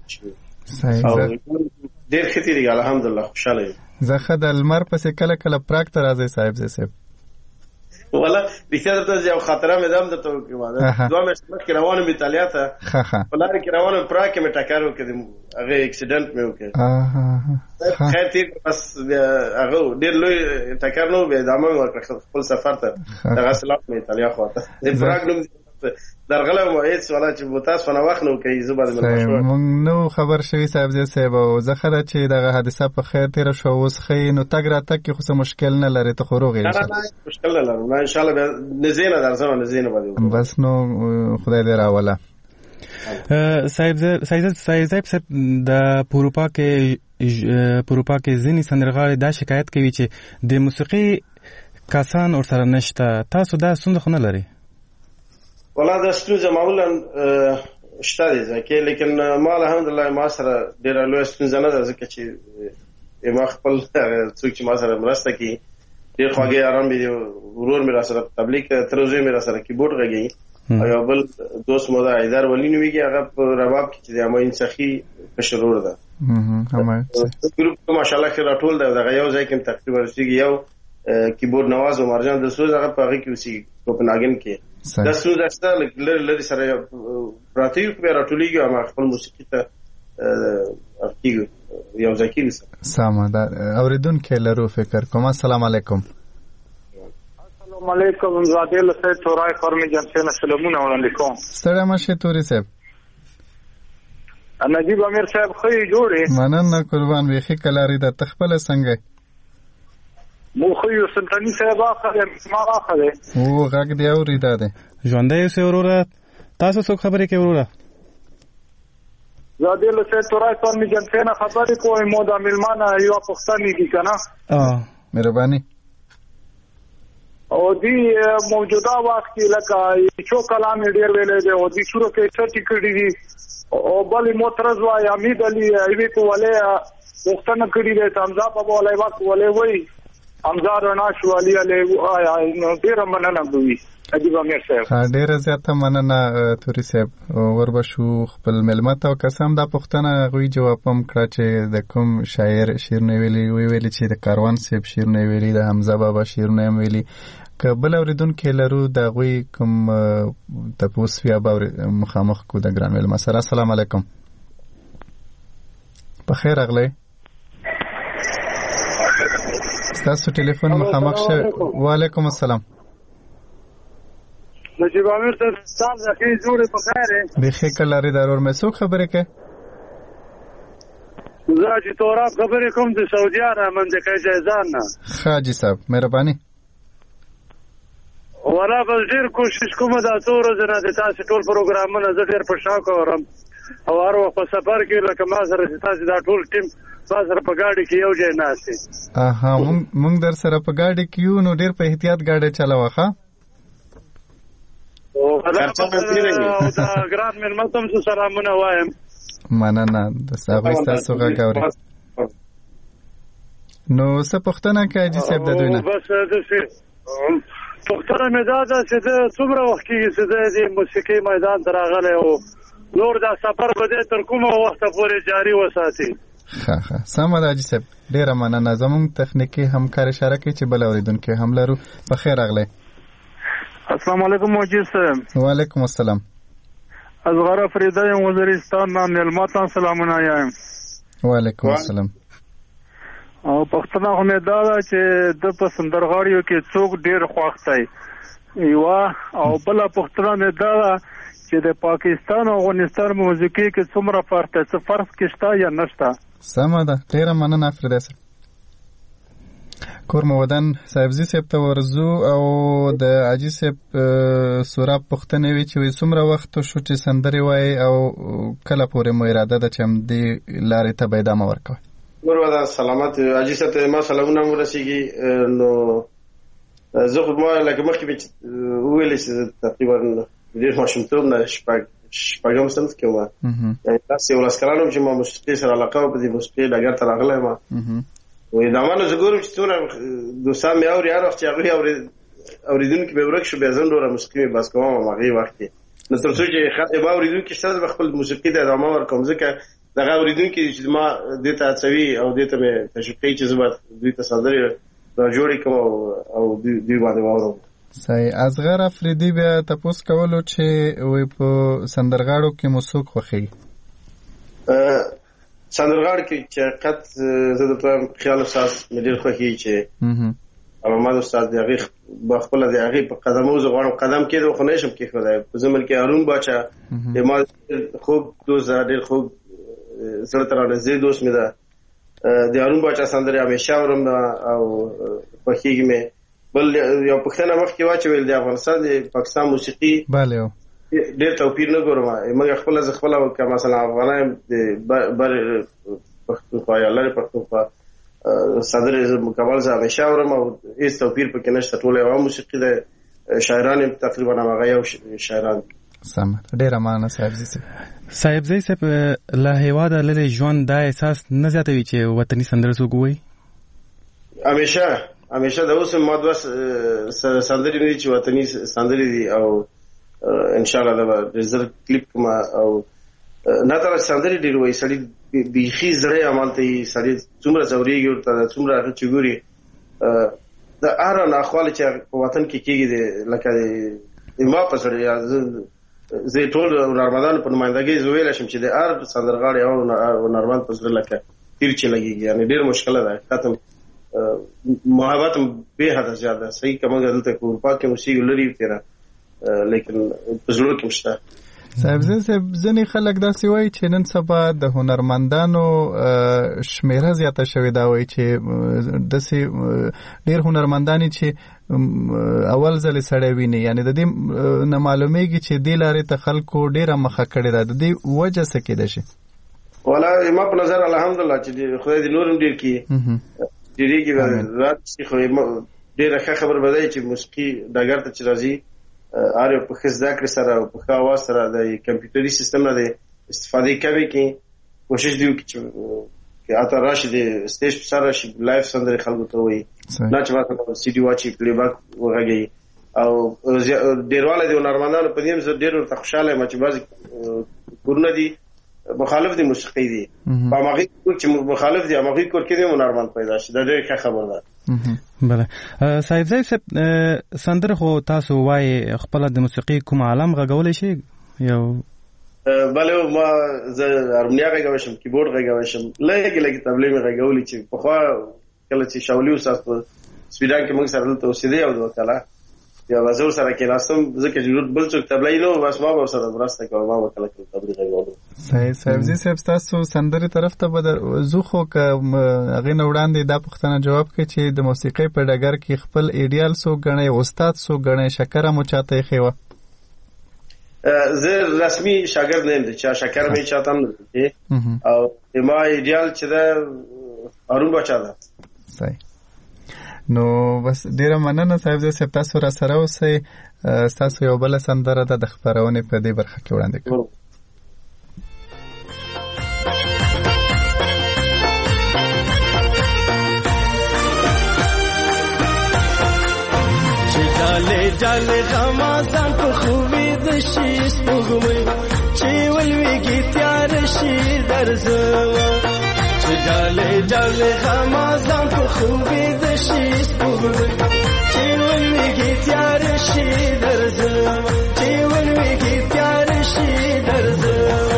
ډېر ښه تېرېږي الحمدلله خوشحاله یم زه ښه د لمر پسې کله کله پراګ ته راځئ صاحبزی صاحب والله رښتیا درته یو خاطره مې دا هم درته وکړم 2 میاشتې مخکې روان وم ایټالیا ته په لارې کې روان وم پراګ کې مې ټکر وکړ هغه اکسیډنټ مې وکړ خیر تېر بس هغه ډېر لوی ټکر نه و بیا ادامه مې ورکړه خپل سفر ته دغسې لاړم ایټالیا خواته د پراګ نوم درغله مو هیڅ ولا چې تاسو نه وخت نو کوي زه باندې مشوره مونږ نو خبر شوی صاحبزی صاحب او زه خره چې دغه حادثه په خیر تیر شو اوس خې نو تګ را تک خو څه مشکل نه لري ته خو روغ یې نه مشکل نه لرم ان شاء الله نزینه درځم نزینه باندې بس نو خدای دې راوله صاحب د اروپا کې ځینې سندرغاړي دا شکایت کوي چې د موسیقي کسان ورسره نشته تاسو دا څنګه خو نه لري والله دا ستونزه معمولا شته دي ځکه لیکن ما الحمدلله ما سره ډېره لویه ستونزه نه ده ځکه چې ما خپل څوک چې ما سره مرسته کوي ډېر خواږه یاران مې دي ورور مې راسره تبلیغ تروزی مې راسره کیبورډ غږوي او یو بل دوست مو دا حیدر ولی نومېږي هغه په رباب کې چې د همایون سخي کشر ورور ده ګروپ ماشاءالله ښه راټول دی دغه یو ځای کې تقریبا رسېږي یو کیبورډ نواز او مرجان د سوز هغه په هغې کې اوسېږي کوپنهاګن کې دا ستونزه شته لرې سره پراته یو بیا راټولېږي او خپل موسیقي ته کېږو یو ځای کېږي سمه ده اورېدونکی لرو فکر کوم السلام علیکم السلام علیکم زاده له سید تورای فرمی جان څخه سلامونه وړاندې کوم ستړی مشه توري صاحب نجیب امیر صاحب خو جوړې مننه قربان ویخي کلاري د تخپل څنګه مو خو یو سلطانی صاحب اخره ما اخره او غږ دی اورېدا ده ژوندې اوسې وروره تاسو څوک خبرې کوي وروره زاده له سید تورای فرمی جان څخه خبرې کوم مو د ملمانه یو پښتني کی کنه مهرباني او دی موجوده وخت کې لکه یو کلام ډیر ویلې دی او دی شروع کې څه ټیکړي دي او بل موترز وای امید علي ایوي کوله وختنه کړی دی تمزا په ولای وخت ولې وای امزار نه شو علي علي نو ډیر مننه کوي عجیب امیر صاحب ډیر زیاته مننه توري صاحب وربشو خپل ملمت او قسم دا پښتنه غوي جواب هم کړ چې د کوم شاعر شعر نه ویلي چې د کاروان صاحب شعر نه ویلي د حمزه بابا شعر نه ویلي کبل اوریدونکو لرو د غوي کوم تاسو بیا مخامخ کو د ګران مل مسره السلام علیکم بخیر اغلی ستاسو ټلیفون مخامخ شه. وعلیکم السلام. نجیب امیر ته سلام زخی جوړې په خیر دی خکل لري ضرور مې څوک خبرې کوي؟ زه چې توراب خبرې کوم د سعودي عربستان د جایزان نه. حاجی صاحب مهرباني. ولا بل ډیر کوشش کوم دا څو ورځې نه د تاسو ټول پروګرامونه زه ډیر په شوق اورم او هر وخت په سفر کې لکه ما سره تاسو دا ټول ټیم تاسو سره په گاډي کې یو ځای ناشې. مونږ در سره په گاډي کې یو نو ډیر په احتیاط گاډي چلاوه ښه. او دا ګران ملمتم سلامونه وایم. مننه د ساغوي تاسو غاوري. نو څه پښتنه کې اجي صاحب د دوی نه بس د پښتنه مې دا چې څومره وخت کې چې د موسیقي میدان ته راغلی او نور دا سفر به تر کومه وخته پورې جاري وساتي. ښه سمه ده اجي صاحب ډیره مننه. زموږ تخنیکي همکار اشاره کوي چې بل اوریدونکو هم لرو. په خیر راغلی. السلام علیکم موجود صاحب. وعلیکم السلام. اصغر فریده یم وزیرستان نه ملمتان سلامونه یم. وعلیکم السلام. او پښتنه همې دا چې د په سندرغاړیو کې څوک ډیر خوښ دی یو او بل پښتنه مې دا چې د پاکستان او افغانستان موسیقي کې څومره فرق دی څه فرق کېشته یا نشته. سمه ده ډیره مننه فریده صاحب. کور مودن صاحبزي صاحب ته ورزو او د اجي صاحب سورا پښتنه وی چې څومره وخت شو چې سندري وای او کله پورې مو اراده ده چې هم دې لارې ته به ادامه ورکوي. ورواده سلامات اجي صاحب ته ما سلامونه ورسیږي. نو زه خو ما لکه مخکې ویل چې تقریبا ډېر ماشومتوب نه شپږم صنف کې وم یعنې داسې ولس کلن وم چې ما موسیقي سره علاقه وه په دې موسیقي ډګر ته راغلی یم وایي دا ما نو زه ګورم چې څومره دوستان مې اوري هر وخت چې هغوی اورېدونکي مې ورک شو بیا زه هم ډوله موسیقي مې بس کوم هم هغې وخت کې نو تر څو چې ما اورېدونکي شته به خپل موسیقي ته ادامه ورکوم ځکه دغه اورېدونکي چې ما دې ته هڅوي او دې ته مې تشویق کوي چې زه به دوی ته سندرې راجوړې کړم او دوی باندې واورم. صحیح. اصغر افریدي بیا تپوس کولو چې وی په سندرغاړو کې مو څوک خوښوي؟ سندرغاړو کې چې حقیقت زه درته وایم خیال استاد مې ډېر خوښېږي چې محمد استاد د هغې خپله د هغې په قدمو زه غواړم قدم کېدو خو نه شم کېښودی په زمن کې هارون باچا د ما خوب دوست ده ډېر خوب زړه ته رانږدې دوست مې ده د هارون باچا سندرې همیشه اورم او خوښېږي مې. بل یو پښتنه مخکې واچویل د افغانستان د پاکستان موسیقي ډېر توپیر نه ګورم موږ خپله زه خپله که مثلا افغانان د بر پښتونخوا یا لرې پښتونخوا سندرې مکمل زه همیشه اورم او هېڅ توپیر پکې نشته ټوله یوه موسیقي ده شاعران یې تقریبا همغه یو شاعران. سمه ډېره مننه صاحبزي صاحب. صاحبزي صاحب له هېواده لرې ژوند دا احساس نه زیاتوي چې وطني سندرې څوک ووایي؟ همیشه د اوس ما دوه سندرې نه دي چې وطني سندرې دي او انشاءالله دا به ډېر کلیپ کوم او نه تر سندرې ډېر وایي سړي بیخي زړی همالته یي سړي څومره ځورېږي ورته څومره هغه چې ګوري د هر ناخواله چې په وطن کې کېږي لکه ما په سړی زه ټول هنرمندانو په نمایندګۍ زه ویلی شم چې د هر سندرغاړي او هنرمند په زړه لکه تیر چې لګېږي یعنې ډېر مشکله ده حقیقت محبت بے حد زیاده صحیح که موږ دلته په اروپا کې موسیقي لري تیره لیکن په زړه کې شته. صاحبزي صاحب ځینې خلک داسې وایي چې نن سبا د هنرمندانو شمیره زیاته شوې دا وایي چې داسې ډېر هنرمندان چې اول ځل سړی ویني یعنې د دې نه معلومیږي چې دې لارې ته خلکو ډېره مخه کړې ده د دې وجه څه کېدای شي؟ والا ما په نظر الحمدلله چې خدای دې نور هم ډېر کړي ډېرېږي رات خو ډېره ښه خبر به دی چې موسیقي ډګر ته چې راځي هر یو په ښه زده کړې سره او په ښه اواز سره د کمپیوټري سیستم نه د استفادې کوي کې کوشش دی وکړي چې حتی راشي د سټیج په سر راشي لایف سندرې خلکو ته وایي نه چې مثلا سي ډي واچي پلې باک وغږوي او ډېروالی د هنرمندانو په دې هم زه ډېر ورته خوشحاله یم چې بعضې کورونه دي مخالف دي موسیقي دي په همغې کور چې مخالف دي همغې کور کې دې هنرمند پیدا شي دا ډېره ښه خبره ده. بله صاحبزی صاحب سندره خو تاسو وایي خپله د موسیقي کوم عالم غږولی شي یو بله ما زه هارمونیا غږولی شم، کیبورډ غږولی شم، لږې لږې طبلې مې غږولې چې پخوا کله چې شاولي استاد په سویډن کې موږ سره دلته اوسېدی او 2 کاله بیا به زه ورسره کېناستم، ځکه چې بل څوک طبلۍ نه و، بس ما به ورسره مرسته کوم، ما به کله کله طبلې غږولم. صحیح صاحبزي صاحب ستاسو سندرې طرف ته به ځو، خو که هغې نه وړاندې دا پوښتنه جواب کړئ چې د موسیقۍ په ډګر کې خپل ایډیال څوک ګڼئ، استاد څوک ګڼئ، شکره مو چاته ایښې وه؟ زه رسمي شاګرد نه یم، چا شکر مې چاته هم نه دی، او ما ایډیال چې ده هارون باچا ده. صحیح. نو بس ډیره مننه صاحبزی صاحب، تاسو را سره اوسئ. ستاسو یو بله سندره ده د خپرونې په دې برخه کې وړاندې کړم. ډالې ډالې غمازان په خوبې د شي سپوږمۍ چې ولویږي تیار شي درځمه، چې ډالې ډالې غمازان په خوبې د شي سپوږمۍ چې ولویږي تیار شي درځمه، چې ولویږي تیار شي درځمه.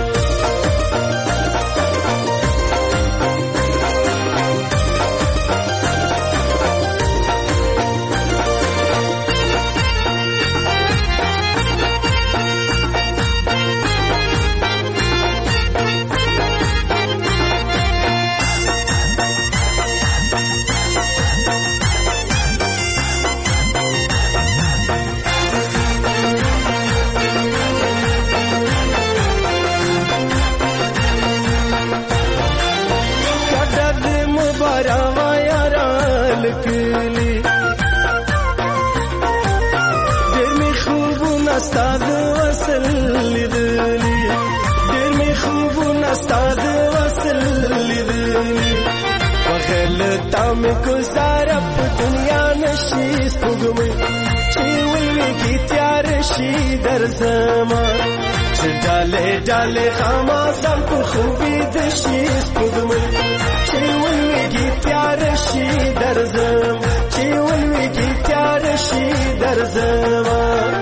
گزاره په دنیا نشي سپوږمۍ چې ولویږي تیار شي درځمه، چې ډالې ډالې غمازان په خوبې د شي سپوږمۍ چې ولویږي تیار شي درځمه، چې ولویږي تیار شي درځمه.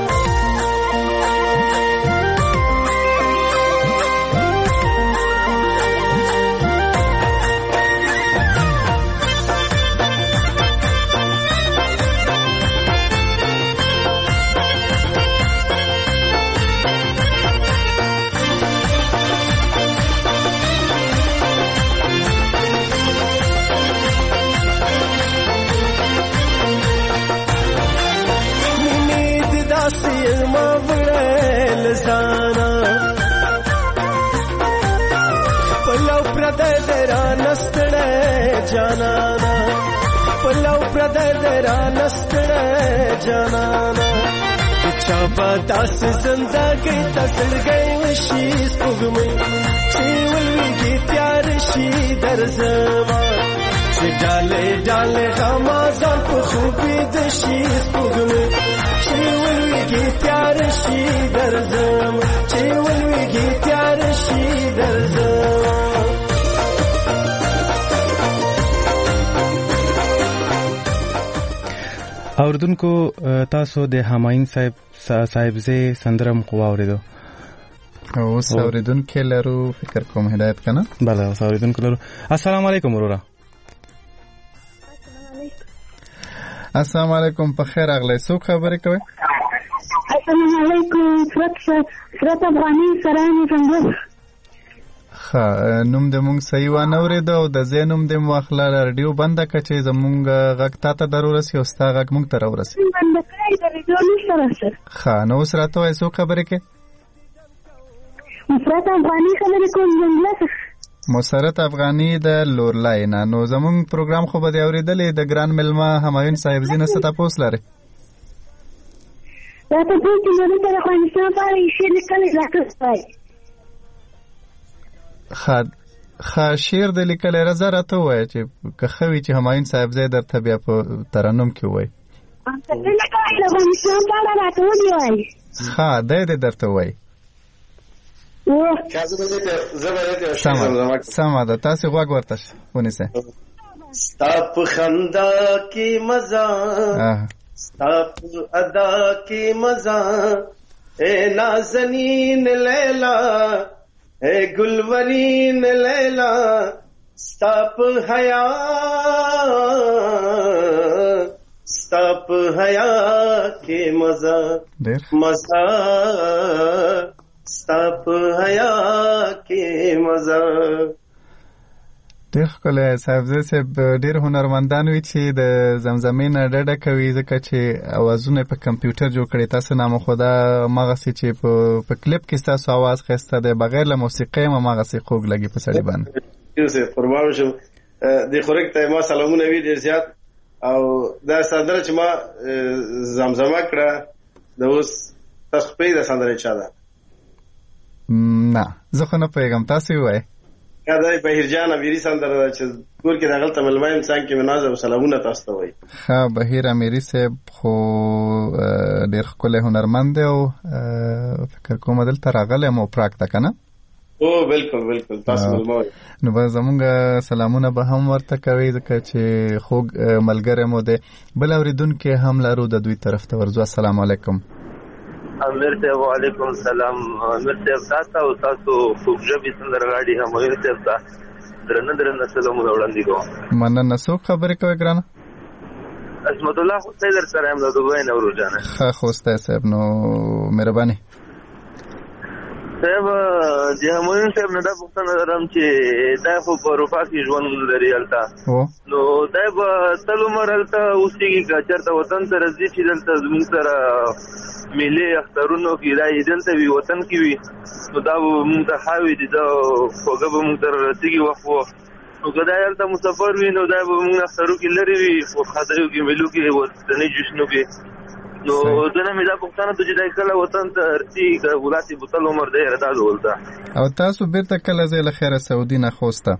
جانانا پلو پردر درانه ستړی جانانا، چا به داسې زندګۍ ته زړګی وشي سپوږمۍ چې ولویږي تیار شي درځمه، چې ډالې ډالې غمازان په خوبې د شي سپوږمۍ چې ولویږي تیار شي درځمه، چې ولویږي تیار شي درځمه. اوردونکو تاسو د همایون صاحبزی سندرم واوریدو، اوس اوریدونکو لرو فکر کوم هدایت کنه. بله اوس اوریدونکو لرو. السلام علیکم وروره. السلام علیکم، په خیر اغلی، څوک خبرې کوي؟ السلام علیکم، فرت افغانی سران څنګه؟ ښه، نوم دې مونږ صحیح وانه اورېده او د ځای نوم دې مو اخله، راډیو بنده کړه چې زمونږ غږ تا ته در ورسي او ستا غږ مونږ ته راورسي. بنده کړی د راډیو نشته راسره. ښه، نو اوس راته وایه څوک خبرې کوي؟ مسرت افغاني خبرې کوم جمله څخه. مسرت افغاني د لورلای نه. نو زمونږ پروګرام خو به دې اورېدلی، د ګران مېلمه همایون صاحبزي نه څه تپوس لرې؟ راته پوه چې نورې ته د افغانستان په اړه یې شعر لیکلی راته وایي. ښه، شعر دې لیکلی رضا راته ووایه چې که ښه وي چې همایون صاحبزی درته بیا په ترنم کې ووایي. د افغانستان په اړه راته ولې وایي؟ ښه، دی دې درته ووایي. سمه ده، تاسې غوږ ورته ونیسئ. ستا په خندا کې مزه، ستا په ادا کې مزه، اے نازنین لیلا اے گلورین لیلا ستاپ حیا کے مزہ مزہ ستاپ حیا کے مزه. ډېر ښکلی صاحبزی صاحب. ډېر هنرمندان وي چې د زمزمې نه ډډه کوي ځکه چې اوازونه په کمپیوټر جوړ کړي. تاسو نامه خدا مغسې چې په کلیپ کې ستاسو اواز ښایسته دی، بغیر له موسیقۍ هم مغسې خوږ لګي په سړي باندې. قربان شم. د خورک ته ما سلامونه وي ډېر زیات. او دا سندره چې ما زمزمه کړه د اوس تاسو پرې د سندره چا ده؟ نه زه خو نه پوهېږم، تاسو یې ووایئ. دا بهیر جان امیري سندره ده چې کور کې دغلته ملمه یم څنګ کې مې ناز او سلامونه تاسو ته وایي. ښه بهیر امیري صاحب خو ډېر ښکلی هنرمند دی او فکر کوم دلته راغلی یم او پراګ ته که نه؟ او بالکل بالکل تاسو ملمه وایي. نو بس زمونږ سلامونه به هم ورته کوئ ځکه چې خوږ ملګری مو دی. بل اورېدونکي هم لرو د دوی طرف ته ورځو. السلام علیکم. امیر صاحب وعلیکم السلام. امیر صاحب تاسو او تاسو خوږ ژبې سندرغاړي هم امیر صاحب ته درنه سلامونه وړاندې کوم. مننه. څوک خبرې کوئ ګرانه؟ عصمت الله خوستی در سره یم د دوبۍ نه وروجانه. ښه خوستی صاحب نو مهرباني صاحب. د همایون صاحب نه دا پوښتنه لرم چې دا خو په اروپا کې ژوند لري هلته، نو دا به تل عمر هلته اوسېږي که چېرته وطن ته راځي چې دلته زموږ سره میلې اخترونو کې دا یې دلته وي وطن کې وي نو دا به مونږ ته ښه وي، دا خوږه به مونږ ته رسېږي وخت وخت. نو که دا هلته مسافر وي نو دا به مونږ اخترو کې لرې وي په خاطرو کې میلو کې وطني جشنو کې. نو دنه مې دا پوښتنه ته چې دا کله وطن ته رسي که ولاسي بوتل عمر دی دا ډول. او تاسو بیرته کله ځئ له خیره سعودي نه خوسته؟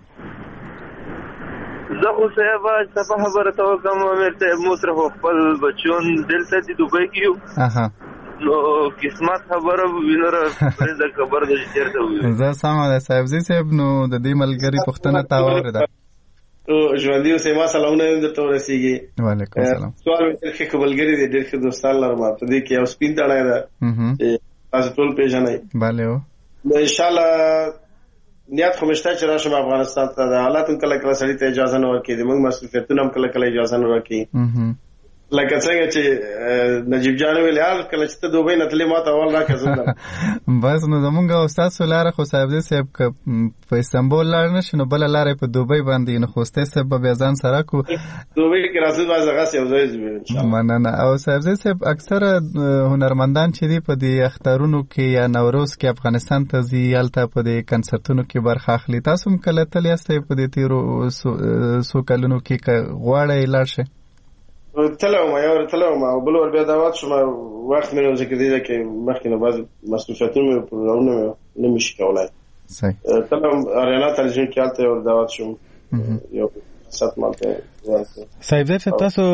زه خو صاحب صفه خبره ته وکړم امیر صاحب مو سره خپل بچون دلته دي دوبۍ کې یو. نو قسمت خبره وینره پرې خبر د چیرته وي. زه سمه ده صاحبزي صاحب. نو د دې ملګری پوښتنه تا واورېده. او ژوندي اوسئ. ما سلامونه هم درته ورسېږي. وعلیکم السلام. سوال مې ډېر ښه ملګري دی، ډېر ښه دوستان لرم. په دې کې یو سپین تڼی ده چې تاسو ټول پېژنئ. بله و. نو انشاءالله نیت خو مې شته چې راشم افغانستان ته. د حالات هم کله کله سړي ته اجازه نه ورکوي، زموږ مسؤلیتونه هم کله کله اجازه نه ورکوي. لکه څنګه چې نجیب جان ویل یار کله چې ته دوبۍ نه تلې ما ته اول راکړه زه بس. نو زمونږ او ستاسو لاره خو صاحبزی صاحب که په استانبول لاړ نه شي نو بله لاره یې په دوبۍ باندې نو خوستی صاحب به بیا ځان سره کړو. دوبۍ کې راځو باز هغسې یو ځای ځو انشاءالله. مننه. او صاحبزی صاحب اکثره هنرمندان چې دي په دې اخترونو کې یا نوروز کې افغانستان ته ځي، هلته په دې کنسرتونو کې برخه اخلي. تاسو هم کله تللی یاستئ په دې تېرو څو کلونو کې که غواړئ لاړ شئ؟ تلوم یو تلوم او بل ور بیا دعوت شوم. وخت مې نو ځکه دی چې مخکې نه بعض مسؤلیتونه مې پروګرامونه نه مشي کولای. صحیح. تلوم اریانا تلویزیون کې حالت ور دعوت شوم. یو سات مالته صاحب زه تاسو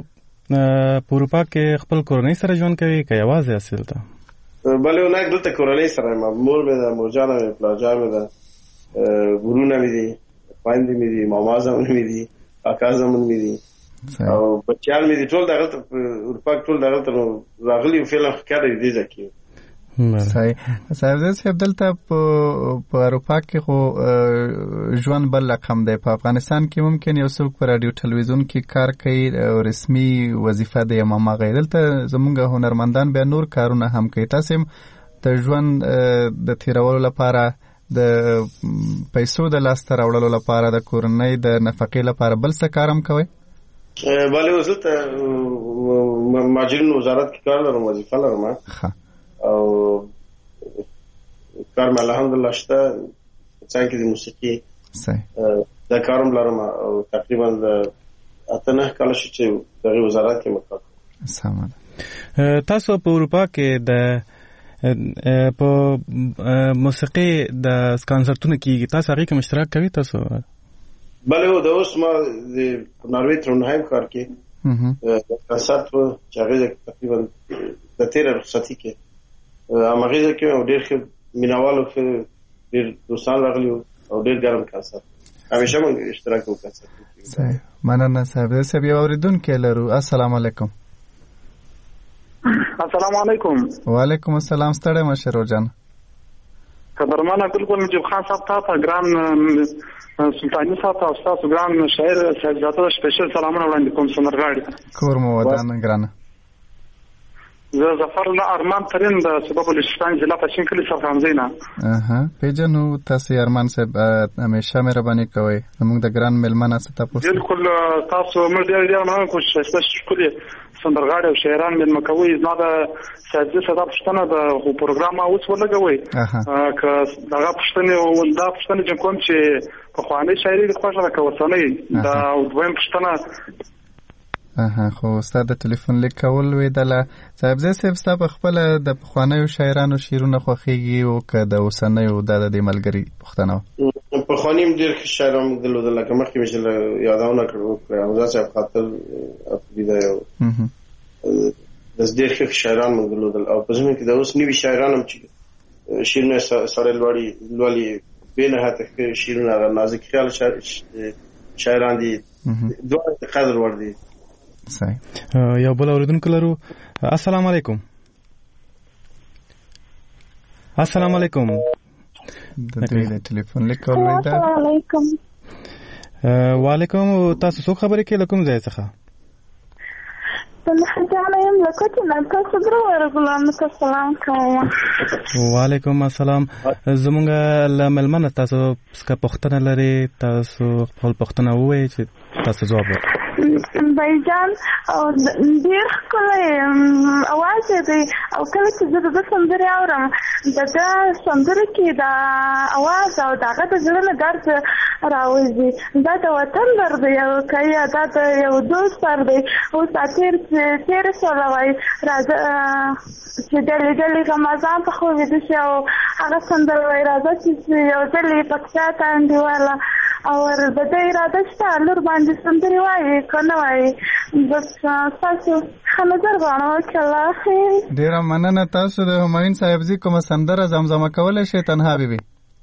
په اروپا کې خپل کورنۍ سره ژوند کوي که یوازې اصل ته؟ بله نه دلته کورنۍ سره یم. مور مې ده، مورجانه مې، پلارجان مې ده، ورونه مې دي، خویندې مې دي، ماما زامن مې دي، کاکا زامن مې دي او بچیان مې دي. ټول دغلته په اروپا کې ټول دغلته راغلي فعلا ښکاره دي ځکه. صحیح. صاحبزی صاحب دلته په اروپا کې خو ژوند بل رقم دی. په افغانستان کې ممکن یو څوک په راډیو ټلویزیون کې کار کوي او رسمي وظیفه دی هماغه. دلته زمونږ هنرمندان بیا نور کارونه هم کوي. تاسو هم د ژوند د تیرولو لپاره، د پیسو د لاسته راوړلو لپاره، د کورنۍ د نفقې لپاره بل څه کار هم کوئ؟ بله اوس دلته مهاجرینو وزارت کې کار لرم، وظیفه لرم او کار مې الحمدلله شته. څنګه د موسیقي دا کارم لرم او تقریبا د 8-9 کاله شو چې دغه وزارت کې مکار. سمه ده. تاسو په اروپا کې د په موسیقي د کنسرتونو کې تاسو هغه کې اشتراک کوي تاسو؟ بله و. د اوس ما د ناروې ترونهایم ښار کې کنسرت و چې هغې تقریبا د تېره رخصتي کې همغې ځای کې او ډېر ښه مینهوالو ښه ډېر دوستان راغلي وو او ډېر ګرم کنسرت. همیشه موږ اشتراک کوو کنسرت کې. مننه صاحب. صاحب یو اورېدونکی لرو. السلام علیکم. السلام علیکم. وعلیکم السلام. ستړی مشه روجان. قدرمنه بالکل نجیب خان صاحب ته ګران سلطانی صاحب ته استاد ګران شاعر سجاده سپیشل سلامونه وړاندې کوم سندرغاړي کور مو ودان ګرانه. زه ظفر الله ارمان ترين د سبب بلوچستان ضلع پښین کلی څخه همزینا. پیجنو تاسو ارمان صاحب همیشه مهرباني کوئ موږ د ګران ملمنه ست تاسو. بالکل تاسو موږ ډیر نه کوشش شکرې سندرغاړي او شاعران من مکوي زما د ساده صدا پښتنه د پروګرام اوس ولګوي که دغه پښتنه او دا پښتنه چې کوم چې په خواني شاعري د خوښه راکوسنه دا دویم پښتنه خو استاد د ټلیفون لیک کول ویدله صاحب زه صاحب خپل د پخوانیو شاعرانو شعرونه خوښیږي او که د اوسنیو د ملګری پښتنو پخوانیم ډیر شاعران دلته لکه مخکې مشه یادونه کړو او ځکه خاطر افریدا یو د ډیر شاعران دلته او په ځمکه کې د اوس نیوي شاعران هم چې شعرونه سره لولي بینه هته شعرونه نازک خیال شاعران دي دوه قدر ور دي. صحیح. یو بل اوریدونکو لرو. السلام علیکم. السلام علیکم. د ټلیفون لیک کول ویدا. السلام علیکم. وعلیکم. تاسو څو خبرې کې لکم ځای څخه؟ وعلیکم السلام. زمونږ لملمنه تاسو څخه پښتنه لري تاسو خپل پښتنه وایي چې تاسو جواب بایجان او ډیر کله اواز دی او کله چې زه د سندرې اورم د سندرې کې دا اواز او دغه د زړه درد راوځي دا د وطن درد یو کیا دا د یو دوست درد دی او تیر سولوي راځه چې دلې رمضان په خو دې شي او هغه سندرې راځي چې یو دلې پکښه تاندیواله او د دې اراده شته لور باندې سندرې وایي کنه وایي بس تاسو خنځر غواړم چې الله خیر. ډیر مننه. تاسو د همایون صاحب زی کوم سندره زمزمه کولای شئ تنها بیبي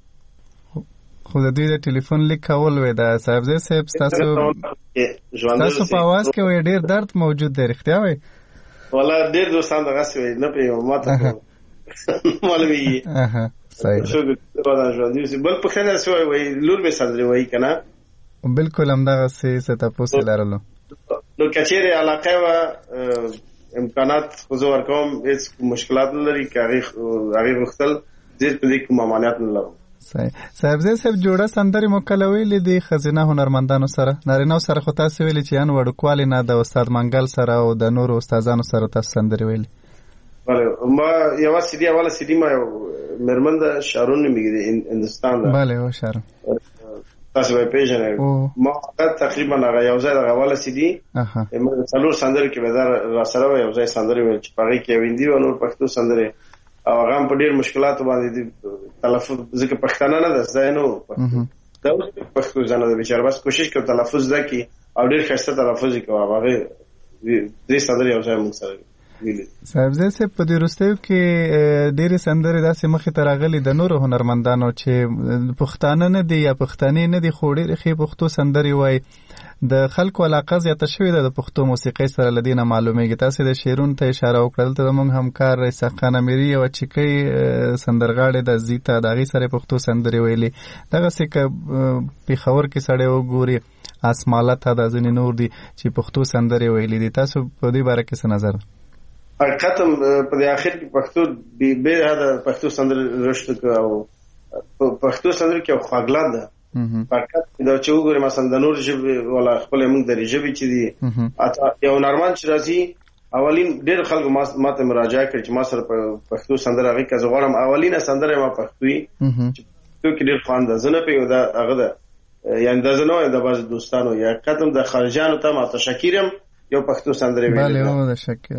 خو د دوی د ټلیفون لیک کول وې دا صاحب زی صاحب تاسو په आवाज کې وې ډیر درد موجود دی رښتیا وای ولا ډیر دوستان دغه سوي نه پیو ماته معلومي صحیح شو د ژوند دي بل په خنه سوي وای لور به سندري وای کنه بالکل همدغه څه تاسو لرلو نو کچېره علاقه و امکانات حضور کوم هیڅ مشکلات نه لري کاغي وختل دې په دې کوم امانات نه لرو. صحیح. صاحب زه صاحب جوړه سندري مکلوي لیدي خزینه هنرمندانو سره نارینه سره خو تاسو ویل چې ان وړکوال نه د استاد منګل سره او د نورو استادانو سره تاسو سندري ویل. بله ما یو سیدی اوله سیدی ما مرمند شارون میگیره هندستان ده. بله او شارون تاسو به پیژنئ ما تقریبا هغه یو ځای د اوله سیدی ما څلور سندري کې به را سره یو ځای سندري ویل چې پاره کې ویندي او نور پښتو سندري او هغه په ډیر مشکلات باندې تلفظ ځکه پښتانه نه ده ځای نو دا اوس پښتو ځنه د بیچاره بس کوشش کوي تلفظ ځکه او ډیر ښه تلفظ کوي هغه دې سندري یو ځای موږ سره صاحب زه په دې وروستیو کې ډېرې سندرې داسې مخې ته راغلي د نورو هنرمندانو چې پښتانه نه دي یا پښتنې نه دي خو ډېرې ښې پښتو سندرې وایي د خلکو علاقه زیاته شوې ده د پښتو موسیقۍ سره له دې نه معلومیږي. تاسې د شعرونو ته اشاره وکړه دلته زموږ همکار اسحاق خان امیري یوه چیکۍ سندرغاړې د زیته د هغې سره پښتو سندرې ویلي دغسې که پېښور کې سړی وګوري اسماله ته دا ځینې نور دي چې پښتو سندرې ویلي دي. تاسو په دې باره کې څه نظر؟ حقیقت په اخر کې پښتو به دا پښتو سندرې رښت او پښتو سندرې کې خواږلاد ده فقط دا چې وګورئ مثلا د نور ژبې ولا خپل موږ د ژبې چې دي یو نارمن چې راځي اولین ډېر خلکو ماته مراجعه کړي چې ما سره پښتو سندره هغه که زه غواړم اولینه سندره ما پښتوي چې تو کې ډېر خوند ده زه نه پیو دا هغه ده یعنی دا زه نه وایم د بعضې دوستانو یا قدم د خارجیانو ته ما تشکر یم یو پښتو سندرې ویلې بله او د شکر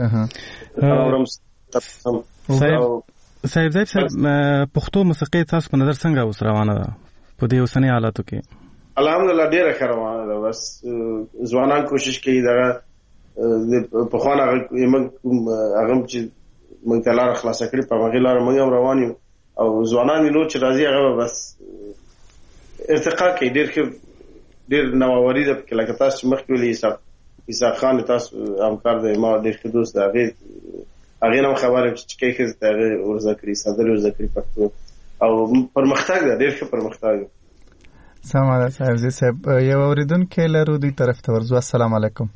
صاحب پښتو موسیقي تاسو په نظر څنګه اوس روانه ده په دې اوسنۍ حالاتو کې؟ الحمدلله ډېره ښه روانه ده بس ځوانان کوشش کوي دغه پخوانه هغه چې موږ ته لاره خلاصه کړي په هغې لاره موږ هم روان یو او ځوانان نور چې راځي هغه بس ارتقا کوي ډېر ښه ډېر نوآوري ده پکې لکه تاسو چې مخکې ویلي اسحاق خان تاسو همکار دی ما ډېر ښه دوست دی هغې هغه نو خبره چې کې ته ورزه کړی صدر ورزه کړی پښتو او پرمختګ ډېر ښه پرمختګ. سلام صاحب صاحب یو اوریدونکو لرو دوی طرف ته ورزو. السلام علیکم.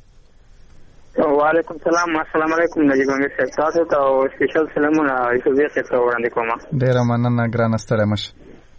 وعلیکم السلام. السلام علیکم نجیب امیر صاحب، تاسو ته او سپیشل سلامونه ایسوبیا ته وړاندې کوم. ډیر مننه ګران ستړی مشه.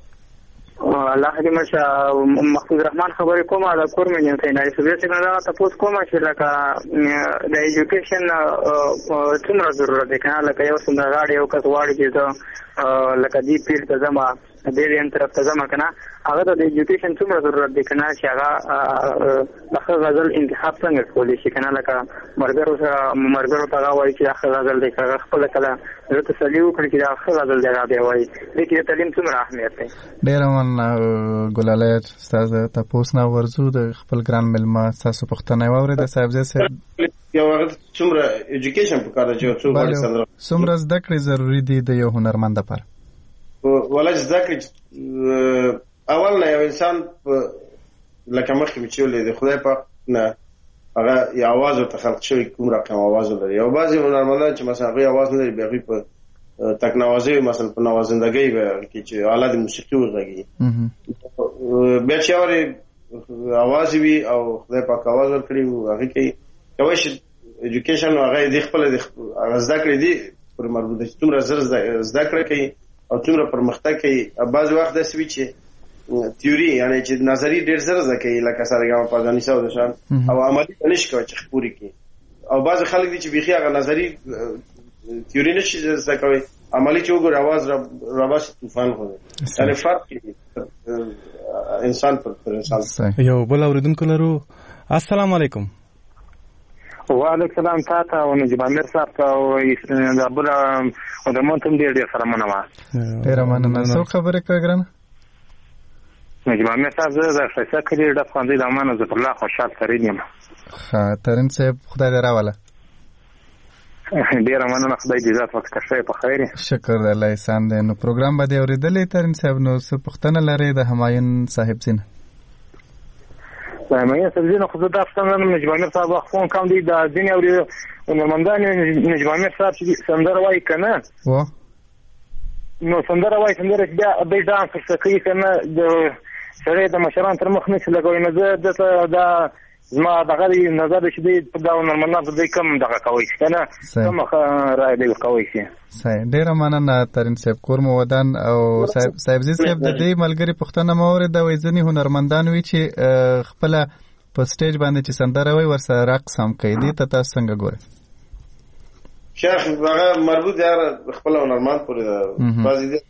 الله دې مشه محفوظ رحمان خبرې کوم دا کورمن ته نه ایسوبیا څنګه دا تاسو کوم چې لکه د ایجوکیشن څومره ضرورت دی کنه، لکه یو څنګه غاړي یو کس واړي چې لکه دی پیر ته زما دې ان طرف ته زما کنه هغه د ایجوکیشن څومره ضرورت دی کنه چې هغه دغه غزل انتخاب څنګه کولی شي کنه، لکه مرګرو ته وایي چې هغه غزل دی هغه خپل کله زه تسلی وکړم چې هغه غزل دی راځي وایي لیکن تعلیم څومره اهمیت دی. ډیر من ګلالیر تاسو ته پوښتنه ورزو د خپل ګران ملما تاسو پوښتنه واوري د صاحب زه یو وخت څومره ایجوکیشن په کار دی چې څومره زده کړې ضروری دي د یو هنرمند لپاره. ولې زده کړې اول نه یو انسان لکه مخکې چې ولې د خدای پاک نه هغه یو आवाज ورته خلق شوی کوم رقم आवाज لري او بعضی هنرمندان چې مثلا هغه आवाज نه لري بیا په تکنوازي مثلا په نوازندګۍ به کې چې آلات موسیقي ورغږي بیا چې اوري आवाज وی او خدای پاک आवाज ورکړي هغه کې کوي چې ایجوکیشن هغه د خپل زده کړې دي پر مربوطه چې څومره زده کړې کوي او څومره پرمختګ کوي. بعض وخت د سوي چې تیوري یعنی چې نظری ډېر زر زده کوي لکه سرګام په ځاني ساو د شان او عملی نشي کوي چې خبري کوي او بعض خلک دي چې بيخي هغه نظری تیوري نشي زده کوي عملی چې وګور आवाज را باش طوفان غوي. یعنی فرق انسان پر انسان. یو بل اوریدونکو لرو. السلام علیکم. وعلیکم السلام تاسو او نجیب امیر صاحب او د ابو او د مونتم ډیر سره مننه. ډیر مننه. څو خبرې کوي ګرانه؟ نجیب امیر صاحب زه فیصله کړی د خاندي د امانه زه الله خوشحال کړی یم. ها ترين صاحب خدای دې راواله. ډیر مننه خدای دې ذات وخت ښه په خیر. شکر الله احسان دې. نو پروګرام باندې اوریدلې ترين صاحب نو څه پښتنه لري د همایون صاحب زینه. همایون صاحب زینه خو دا څنګه نجیب امیر صاحب خو کوم دي د دنیا او هنرمندان نجیب امیر صاحب چې سندره وایي کنه و نو سندره وایي سندره بیا به ډانس کوي کنه د سره د مشران تر مخ نه لګوي نه زه د زما دغه نظر چې دی په دا هنرمندان په دې کم دغه کوي کنه کوم راي دی کوي شي. صحیح. ډیر مننه ترين صاحب کور مو ودان او صاحب زی صاحب د دې ملګری پښتنه مورید د وایځنی هنرمندان وی چې خپل په سټیج باندې چې سندره وای ورسره رقص هم کوي. دې ته تاسو څنګه ګورئ؟ شیخ هغه مربوط دی خپل هنرمند پورې بعضی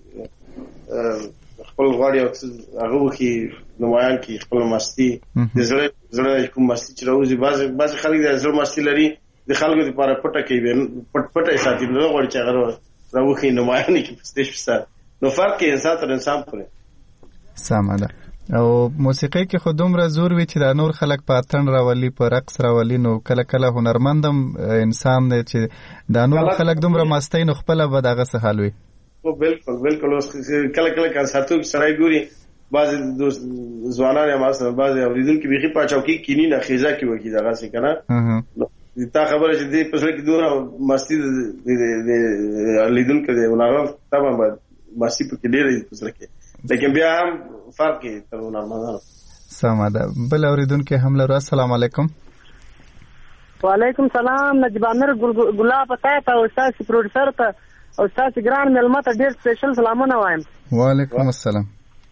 خپل غواړي هغه وکي نمایان کی خپل مستی د زړه کوم مستی چې راوځي بعض خلک د زړه مستی لري د خلکو لپاره پټه کوي پټه ساتي نو غواړي چې هغه راوخي نمایان کی پستې شته نو فرق کې انسان تر انسان پورې سمه ده. او موسیقي کې خو دومره زور وي چې د نور خلک په اتن راولي په رقص راولي نو کله کله هنرمندم انسان دی چې د نور خلک دومره مستی نو خپل به دغه څه حال وي. او بالکل اوس کله کله کنسرتو کې سړی ګوري بعض ځوانان یا مثلا بعض اوریدونکو بيخي په چوکۍ کینی نه خیزه کې وکی دغه څه کنه تا خبره چې دې پسله کې دوه مستی د لیدونکو دی ولغه تمام مستی په کې ډېرې پسله کې لیکن بیا هم فرق تر هنرمندانو. سمه ده. بل اوریدونکو هم لرو. السلام علیکم. وعلیکم السلام. نجیب امیر ګلاب ته او استاد پروډوسر ته او تاسو ګران ملما ته ډېر سپیشل سلامونه وایم. وعلیکم السلام.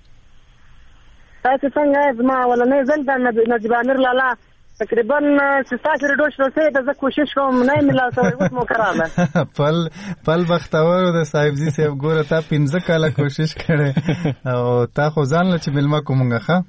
تاسو څنګه زما ولنې ځل د نجیب امیر لالا تقریبا تاسو ریډیو شروع د زه کوشش کوم نه ملا سره اوس مو کراله پل بختور د صاحب زی صاحب ګوره تا 15 کاله کوشش کړي او تا خو ځان لچ ملما کومګه ښه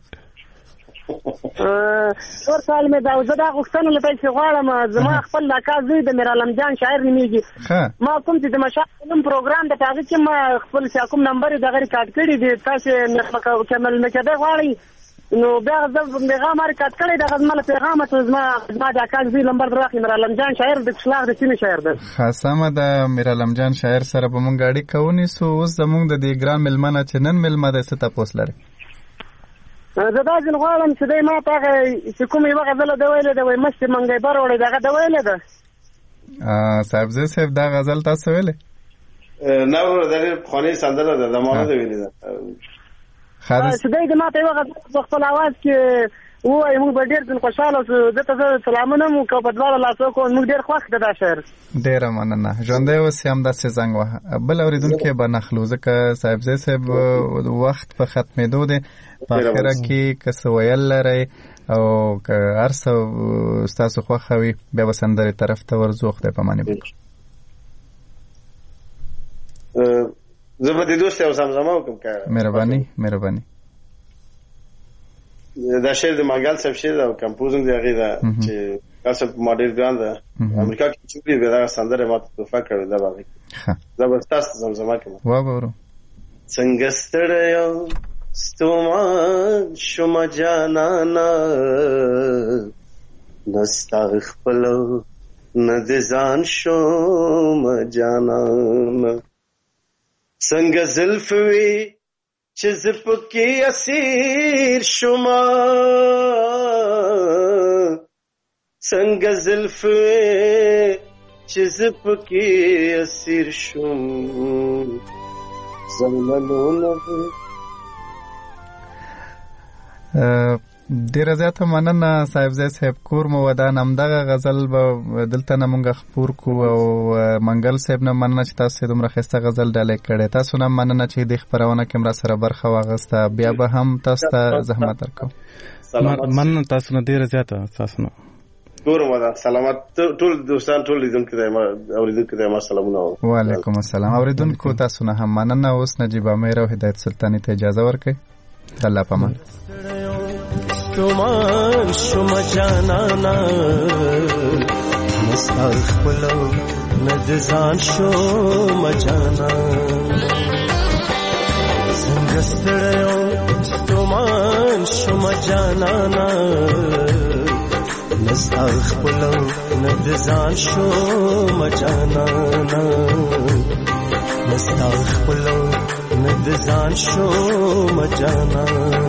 ور سال مې دا زه دا غوښتنه لته چې غواړم زما خپل لاکاز دی د میرالم جان شاعر نیمیږي ما کوم چې د مشاعرم پروګرام د تاغي چې ما خپل کوم نمبر دغه ریکارډ کړی دی تاسو نه کمل نه کده غواړي نو بیا زه پیغام ریکارډ کړی دا غزمله پیغام ته زما د اکاز دی نمبر دراخې میرالم جان شاعر د شلاغ د سینې شاعر ده خاصه د میرالم جان شاعر سره به مونږ اړیکه کوونی سو اوس زمونږ د دې ګران ملمنه چې نن ملمه د ست تاسو لري زه دا ځل غواړم چې دای ما ته چې کوم یو غزل د ویلې د وای مست منګي بار وړي دغه د ویلې ده صاحبزاده صاحب دا غزل تاسو ویلې؟ نه ورو د خاني سندره ده د مانو دی ویلې ده خالص چې دای ما ته یو غږ په خپل आवाज کې وای موږ به ډېر خوشاله اوسو دته سلامونه مو کو په دواړه لاسو کو موږ ډېر خوښ ده دا شعر ډېر مننه ژوندې اوس هم داسې زنګ وه بل اوریدونکو به نخلو ځکه صاحبزاده صاحب وخت په ختمېدو دی په اخره کې که څه ویل لرئ او که هر څه ستاسو خوښه وي بیا به سندرې طرف ته ورځو خدای پاماني وکړي زه به د دوست او زمزمه وکم که مهرباني دا شعر د منګل صاحب شعر او کمپوزینګ دی هغه دا چې تاسو په ماډل ګران ده امریکا کې چې به دا سندره ماته توفه کړې ده باندې زبردست زمزمه کوم وګورو څنګه ستړیو ستومان شوم جانانا نستا خپلو نه د ځان شوم جانانا څنګه زلفوي چې زپکی اسیر شما څنګه زلفوي چې زپکی اسیر شوم زمانونه ډیره زیاته مننه صاحبزاده صاحب کور مو ودان همدغه غزل به دلته نه مونږ خپور کو او منګل صاحب نه مننه چې تاسو دومره ښایسته غزل ډالۍ کړې تاسو نه مننه چې د خبرونه کې مرا سره برخه واغسته بیا به هم تاسو ته زحمت درکو مننه تاسو نه ډیره زیاته تاسو نه کور مو ودان سلامات ټول دوستان ټول لیدونکو ته اوریدونکو ته سلامونه وعلیکم السلام اوریدونکو تاسو نه هم مننه اوس نجیب امیر او هدایت سلطانی ته اجازه ورکړئ الله پامان تومان شما جانانا مستخبلو ندزان شما جانا سنگستڑیو تومان شما جانانا مستخبلو ندزان شما جانا مستخبلو ندزان شما جانا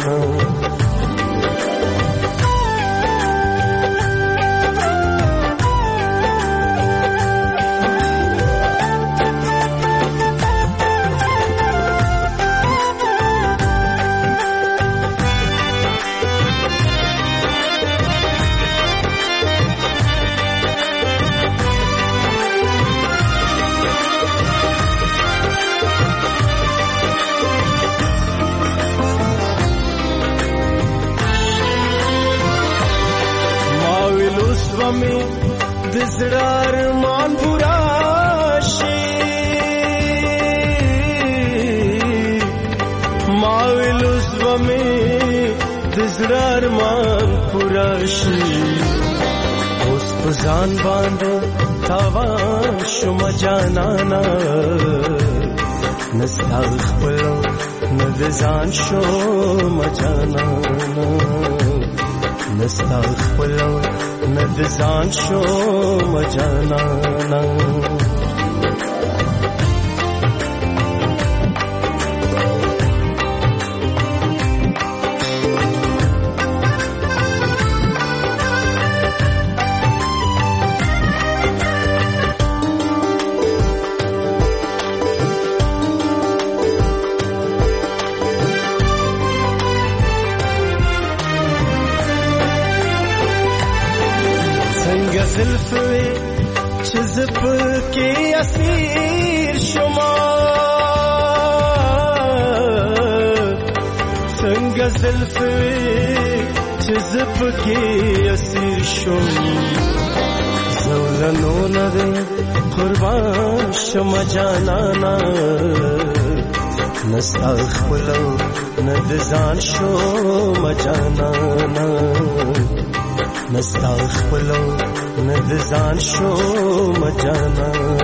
دزړار مان پوراشي ماویلوس ومه دزړار مان پوراشي اوس پزان باندې تاوان شوم جانانا نستغفر ندزان شوم جانانا نستغفر ندزان شوم جانانا زلفوي چې زپکی اسیر شما څنګه زلفوي چې زپکی اسیر شما زولنو نه قربان شما جانانا نستغفلو ندزان شما جانانا نستغفلو ندزان شوم جانا